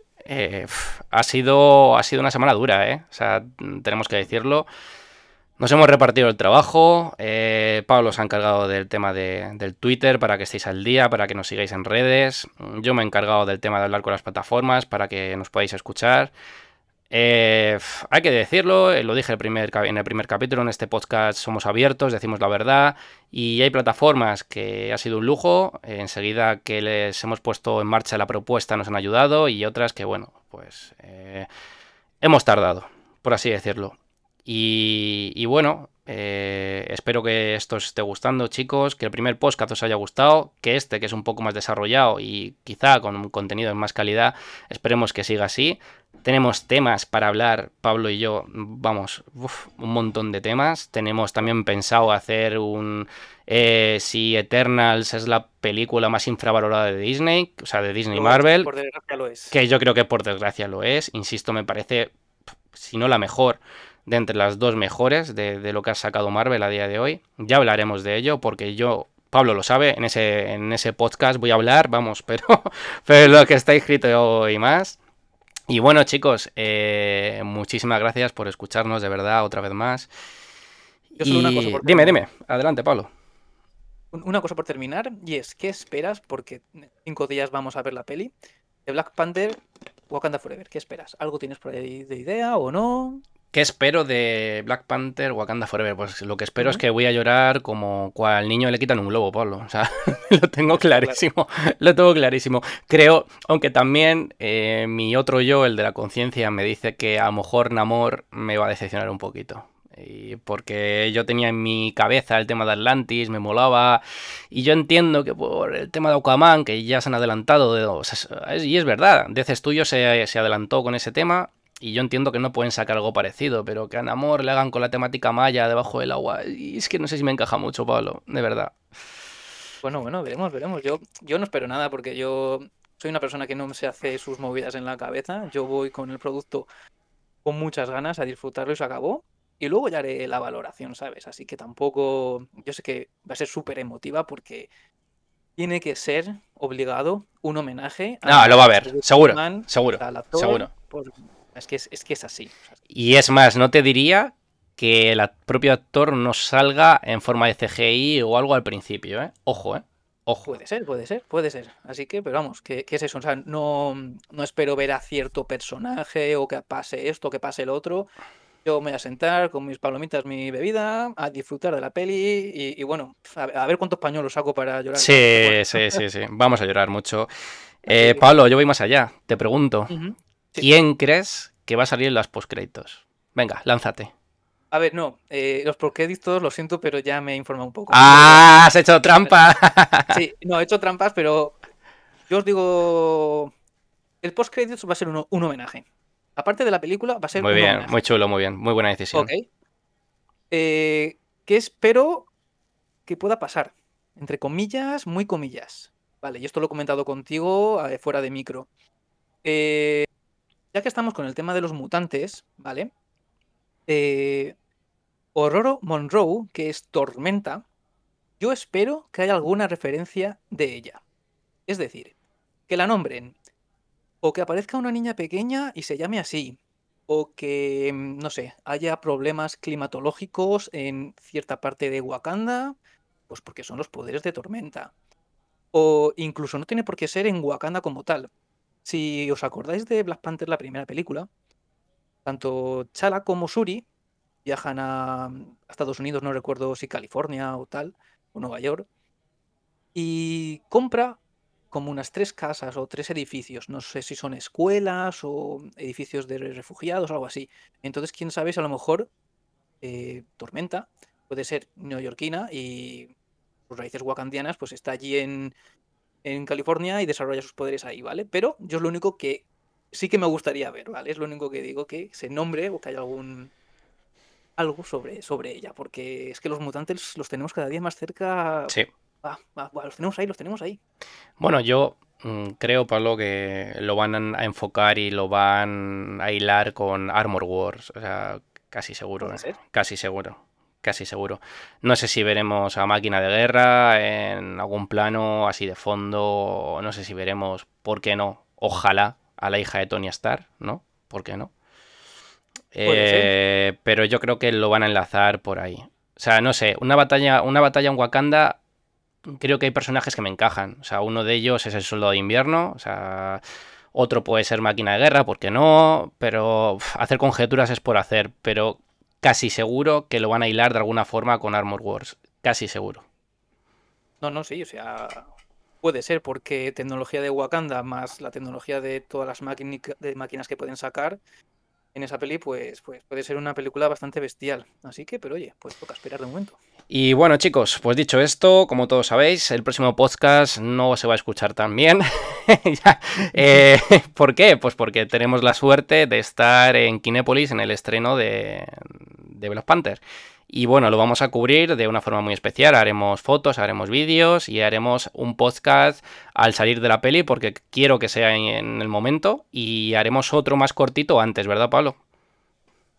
ha sido una semana dura, ¿eh? O sea, tenemos que decirlo. Nos hemos repartido el trabajo. Pablo se ha encargado del tema del Twitter para que estéis al día, para que nos sigáis en redes. Yo me he encargado del tema de hablar con las plataformas para que nos podáis escuchar. Hay que decirlo, lo dije en el primer capítulo, en este podcast somos abiertos, decimos la verdad y hay plataformas que ha sido un lujo, enseguida que les hemos puesto en marcha la propuesta nos han ayudado y otras que bueno, pues hemos tardado, por así decirlo. Y bueno, espero que esto os esté gustando, chicos, que el primer podcast os haya gustado, que este, que es un poco más desarrollado y quizá con un contenido de más calidad, esperemos que siga así. Tenemos temas para hablar, Pablo y yo, vamos, un montón de temas. Tenemos también pensado hacer si Eternals es la película más infravalorada de Disney, o sea, de Disney Lo es, Marvel, por desgracia lo es. que yo creo que por desgracia lo es. Insisto, me parece, si no la mejor, de entre las dos mejores de lo que ha sacado Marvel a día de hoy. Ya hablaremos de ello, porque yo Pablo lo sabe, en ese podcast voy a hablar, vamos, pero lo que está escrito y más. Y bueno, chicos, muchísimas gracias por escucharnos, de verdad, otra vez más. Yo solo una cosa Y por terminar. dime, adelante, Pablo. Una cosa por terminar, y es, ¿qué esperas? Porque en 5 días vamos a ver la peli de Black Panther, Wakanda Forever. ¿Qué esperas? ¿Algo tienes por ahí de idea o no? ¿Qué espero de Black Panther Wakanda Forever? Pues lo que espero es Ujú. que voy a llorar como cual niño le quitan un globo, Pablo. O sea, lo tengo Está claro. clarísimo. Lo tengo clarísimo. Creo, aunque también mi otro yo, el de la conciencia, me dice que a lo mejor Namor me va a decepcionar un poquito. Y porque yo tenía en mi cabeza el tema de Atlantis, me molaba. Y yo entiendo que por el tema de Aquaman, que ya se han adelantado, o sea, y es verdad, DC Studios se adelantó con ese tema. Y yo entiendo que no pueden sacar algo parecido, pero que a Namor le hagan con la temática maya debajo del agua. Y es que no sé si me encaja mucho, Pablo, de verdad. Bueno, veremos, veremos. Yo no espero nada porque yo soy una persona que no se hace sus movidas en la cabeza. Yo voy con el producto con muchas ganas a disfrutarlo y se acabó. Y luego ya haré la valoración, ¿sabes? Así que tampoco, yo sé que va a ser súper emotiva porque tiene que ser obligado un homenaje No, lo a va a ver, Chadwick seguro, Boseman, seguro, al actor. seguro. Es que es así. O sea, Y es más, no te diría que el propio actor no salga en forma de CGI o algo al principio, ¿eh? Ojo, ¿eh? Ojo. puede ser, puede ser, puede ser. Así que, pero vamos, ¿qué es eso? O sea, no espero ver a cierto personaje o que pase esto, que pase el otro. Yo me voy a sentar con mis palomitas, mi bebida, a disfrutar de la peli y bueno, a ver cuántos pañuelos saco para llorar con ella. Bueno, Sí, sí, sí, sí. Vamos a llorar mucho. así que, Pablo, yo voy más allá. Te pregunto, ujú, sí. ¿quién crees que va a salir en las postcréditos? Venga, lánzate. A ver, no, los procréditos, lo siento, pero ya me he informado un poco. Pero bueno, ¡Ah! ¡Has hecho trampa! sí, no, he hecho trampas, pero yo os digo, el post-credits va a ser un homenaje. Aparte de la película, va a ser Muy un bien, homenaje. muy chulo, muy bien. Muy buena Ok. decisión. ¿Qué espero que pueda pasar? Entre comillas, muy comillas. Vale, y esto lo he comentado contigo fuera de micro. Ya que estamos con el tema de los mutantes, ¿vale? Eh, Ororo Monroe, que es Tormenta, yo espero que haya alguna referencia de ella. Es decir, que la nombren, o que aparezca una niña pequeña y se llame así, o que, no sé, haya problemas climatológicos en cierta parte de Wakanda, pues porque son los poderes de Tormenta. O incluso no tiene por qué ser en Wakanda como tal. Si os acordáis de Black Panther, la primera película, tanto Chala como Shuri viajan a Estados Unidos, no recuerdo si California o tal, o Nueva York, y compra como unas 3 casas o 3 edificios, no sé si son escuelas o edificios de refugiados o algo así. Entonces, quién sabe si a lo mejor Tormenta puede ser neoyorquina y sus raíces wakandianas, pues está allí en California y desarrolla sus poderes ahí, ¿vale? Pero yo es lo único que sí que me gustaría ver, ¿vale? Es lo único que digo que se nombre o que haya algo sobre ella, porque es que los mutantes los tenemos cada día más cerca. Sí. Los tenemos ahí, los tenemos ahí. Bueno, yo creo, Pablo, que lo van a enfocar y lo van a hilar con Armor Wars. O sea, casi seguro, Puede ¿eh? ser. Casi seguro. Casi seguro. No sé si veremos a Máquina de Guerra en algún plano así de fondo. No sé si veremos, ¿por qué no? Ojalá a la hija de Tony Stark, ¿no? ¿Por qué no? Puede ser. Pero yo creo que lo van a enlazar por ahí. O sea, no sé, una batalla en Wakanda, creo que hay personajes que me encajan. O sea, uno de ellos es el Soldado de Invierno. O sea, otro puede ser Máquina de Guerra, ¿por qué no? Pero hacer conjeturas es por hacer. Pero casi seguro que lo van a hilar de alguna forma con Armor Wars. Casi seguro. No, no, sí, o sea, puede ser, porque tecnología de Wakanda más la tecnología de todas las máquinas que pueden sacar en esa peli, pues puede ser una película bastante bestial. Así que, pero oye, pues toca esperar de momento. Y bueno, chicos, pues dicho esto, como todos sabéis, el próximo podcast no se va a escuchar tan bien. Ya, ¿por qué? Pues porque tenemos la suerte de estar en Kinépolis en el estreno de Black Panther. Y bueno, lo vamos a cubrir de una forma muy especial. Haremos fotos, haremos vídeos y haremos un podcast al salir de la peli porque quiero que sea en el momento. Y haremos otro más cortito antes, ¿verdad, Pablo?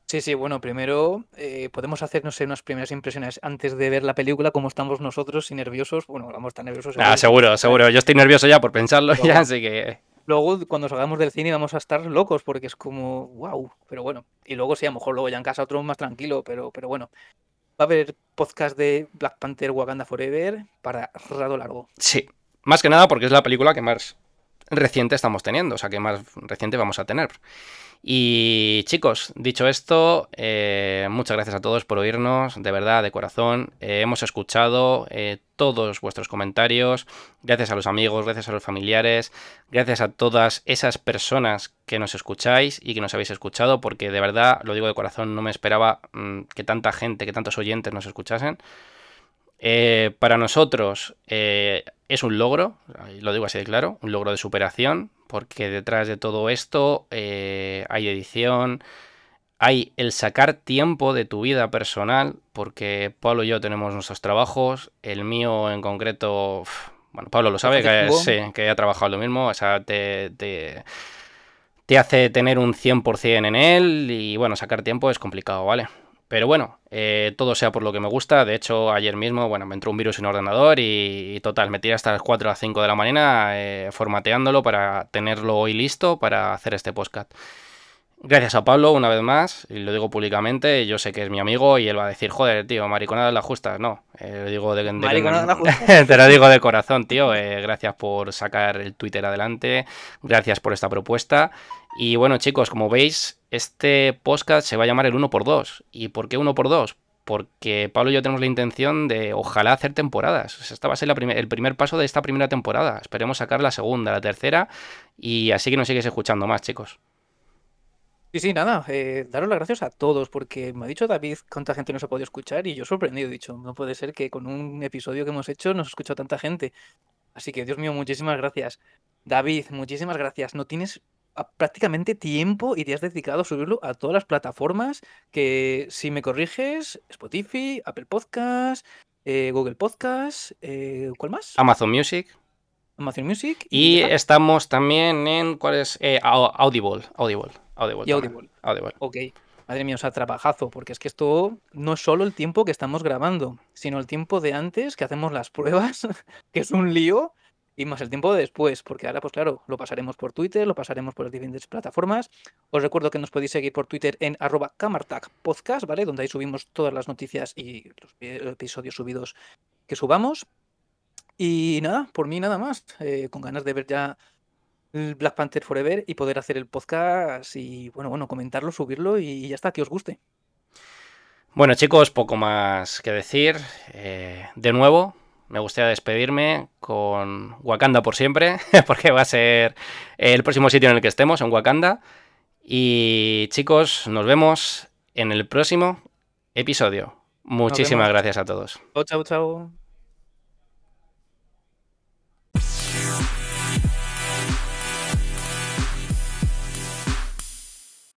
Sí, sí, bueno, primero podemos hacer, no sé, unas primeras impresiones antes de ver la película, cómo estamos nosotros y nerviosos. Bueno, vamos a estar nerviosos Ah, seguro porque seguro, seguro. Yo estoy nervioso ya por pensarlo pero ya, bueno. así que... Luego, cuando salgamos del cine, vamos a estar locos porque es como, wow, pero bueno. Y luego sí, a lo mejor luego ya en casa otro más tranquilo, pero bueno. Va a haber podcast de Black Panther Wakanda Forever para rato largo. Sí, más que nada porque es la película que más reciente estamos teniendo, o sea, que más reciente vamos a tener. Y chicos, dicho esto, muchas gracias a todos por oírnos, de verdad, de corazón. Hemos escuchado todos vuestros comentarios, gracias a los amigos, gracias a los familiares, gracias a todas esas personas que nos escucháis y que nos habéis escuchado, porque de verdad, lo digo de corazón, no me esperaba que tanta gente, que tantos oyentes nos escuchasen. Para nosotros es un logro, lo digo así de claro, un logro de superación, porque detrás de todo esto hay edición, hay el sacar tiempo de tu vida personal, porque Pablo y yo tenemos nuestros trabajos, el mío en concreto, bueno, Pablo lo sabe, Bastante que, chungo. sí, que ha trabajado lo mismo, o sea, te hace tener un 100% en él y bueno, sacar tiempo es complicado, ¿vale? Pero bueno, todo sea por lo que me gusta. De hecho, ayer mismo, bueno, me entró un virus en ordenador y total, me tiré hasta las 4 a las 5 de la mañana formateándolo para tenerlo hoy listo para hacer este podcast. Gracias a Pablo, una vez más, y lo digo públicamente, yo sé que es mi amigo y él va a decir, joder, tío, mariconadas las justas. No, lo digo Maricona de la justa. te lo digo de corazón, tío. Gracias por sacar el Twitter adelante, gracias por esta propuesta. Y bueno, chicos, como veis, este podcast se va a llamar el 1x2. ¿Y por qué 1x2? Porque Pablo y yo tenemos la intención de, ojalá, hacer temporadas. O sea, esta va a ser el primer paso de esta primera temporada. Esperemos sacar la segunda, la tercera, y así que nos sigues escuchando más, chicos. Sí, sí, nada, daros las gracias a todos, porque me ha dicho David cuánta gente nos ha podido escuchar y yo sorprendido, he dicho, no puede ser que con un episodio que hemos hecho nos ha escuchado tanta gente. Así que, Dios mío, muchísimas gracias. David, muchísimas gracias. No tienes prácticamente tiempo y te has dedicado a subirlo a todas las plataformas que, si me corriges, Spotify, Apple Podcast, Google Podcast, ¿cuál más? Amazon Music. Amazon Music y ya Y está. estamos también en, ¿cuál es? Audible, Audible Y también, Audible. Audible. Ok. Madre mía, o sea, trabajazo, porque es que esto no es solo el tiempo que estamos grabando, sino el tiempo de antes que hacemos las pruebas, que es un lío, y más el tiempo de después, porque ahora, pues claro, lo pasaremos por Twitter, lo pasaremos por las diferentes plataformas. Os recuerdo que nos podéis seguir por Twitter en @camartacpodcast, ¿vale? Donde ahí subimos todas las noticias y los episodios subidos que subamos. Y nada, por mí nada más, con ganas de ver ya el Black Panther Forever y poder hacer el podcast y, bueno, comentarlo, subirlo y ya está, que os guste. Bueno, chicos, poco más que decir. De nuevo, me gustaría despedirme con Wakanda por siempre, porque va a ser el próximo sitio en el que estemos, en Wakanda. Y chicos, nos vemos en el próximo episodio. Nos vemos. Muchísimas gracias a todos. Chao, chao, chao.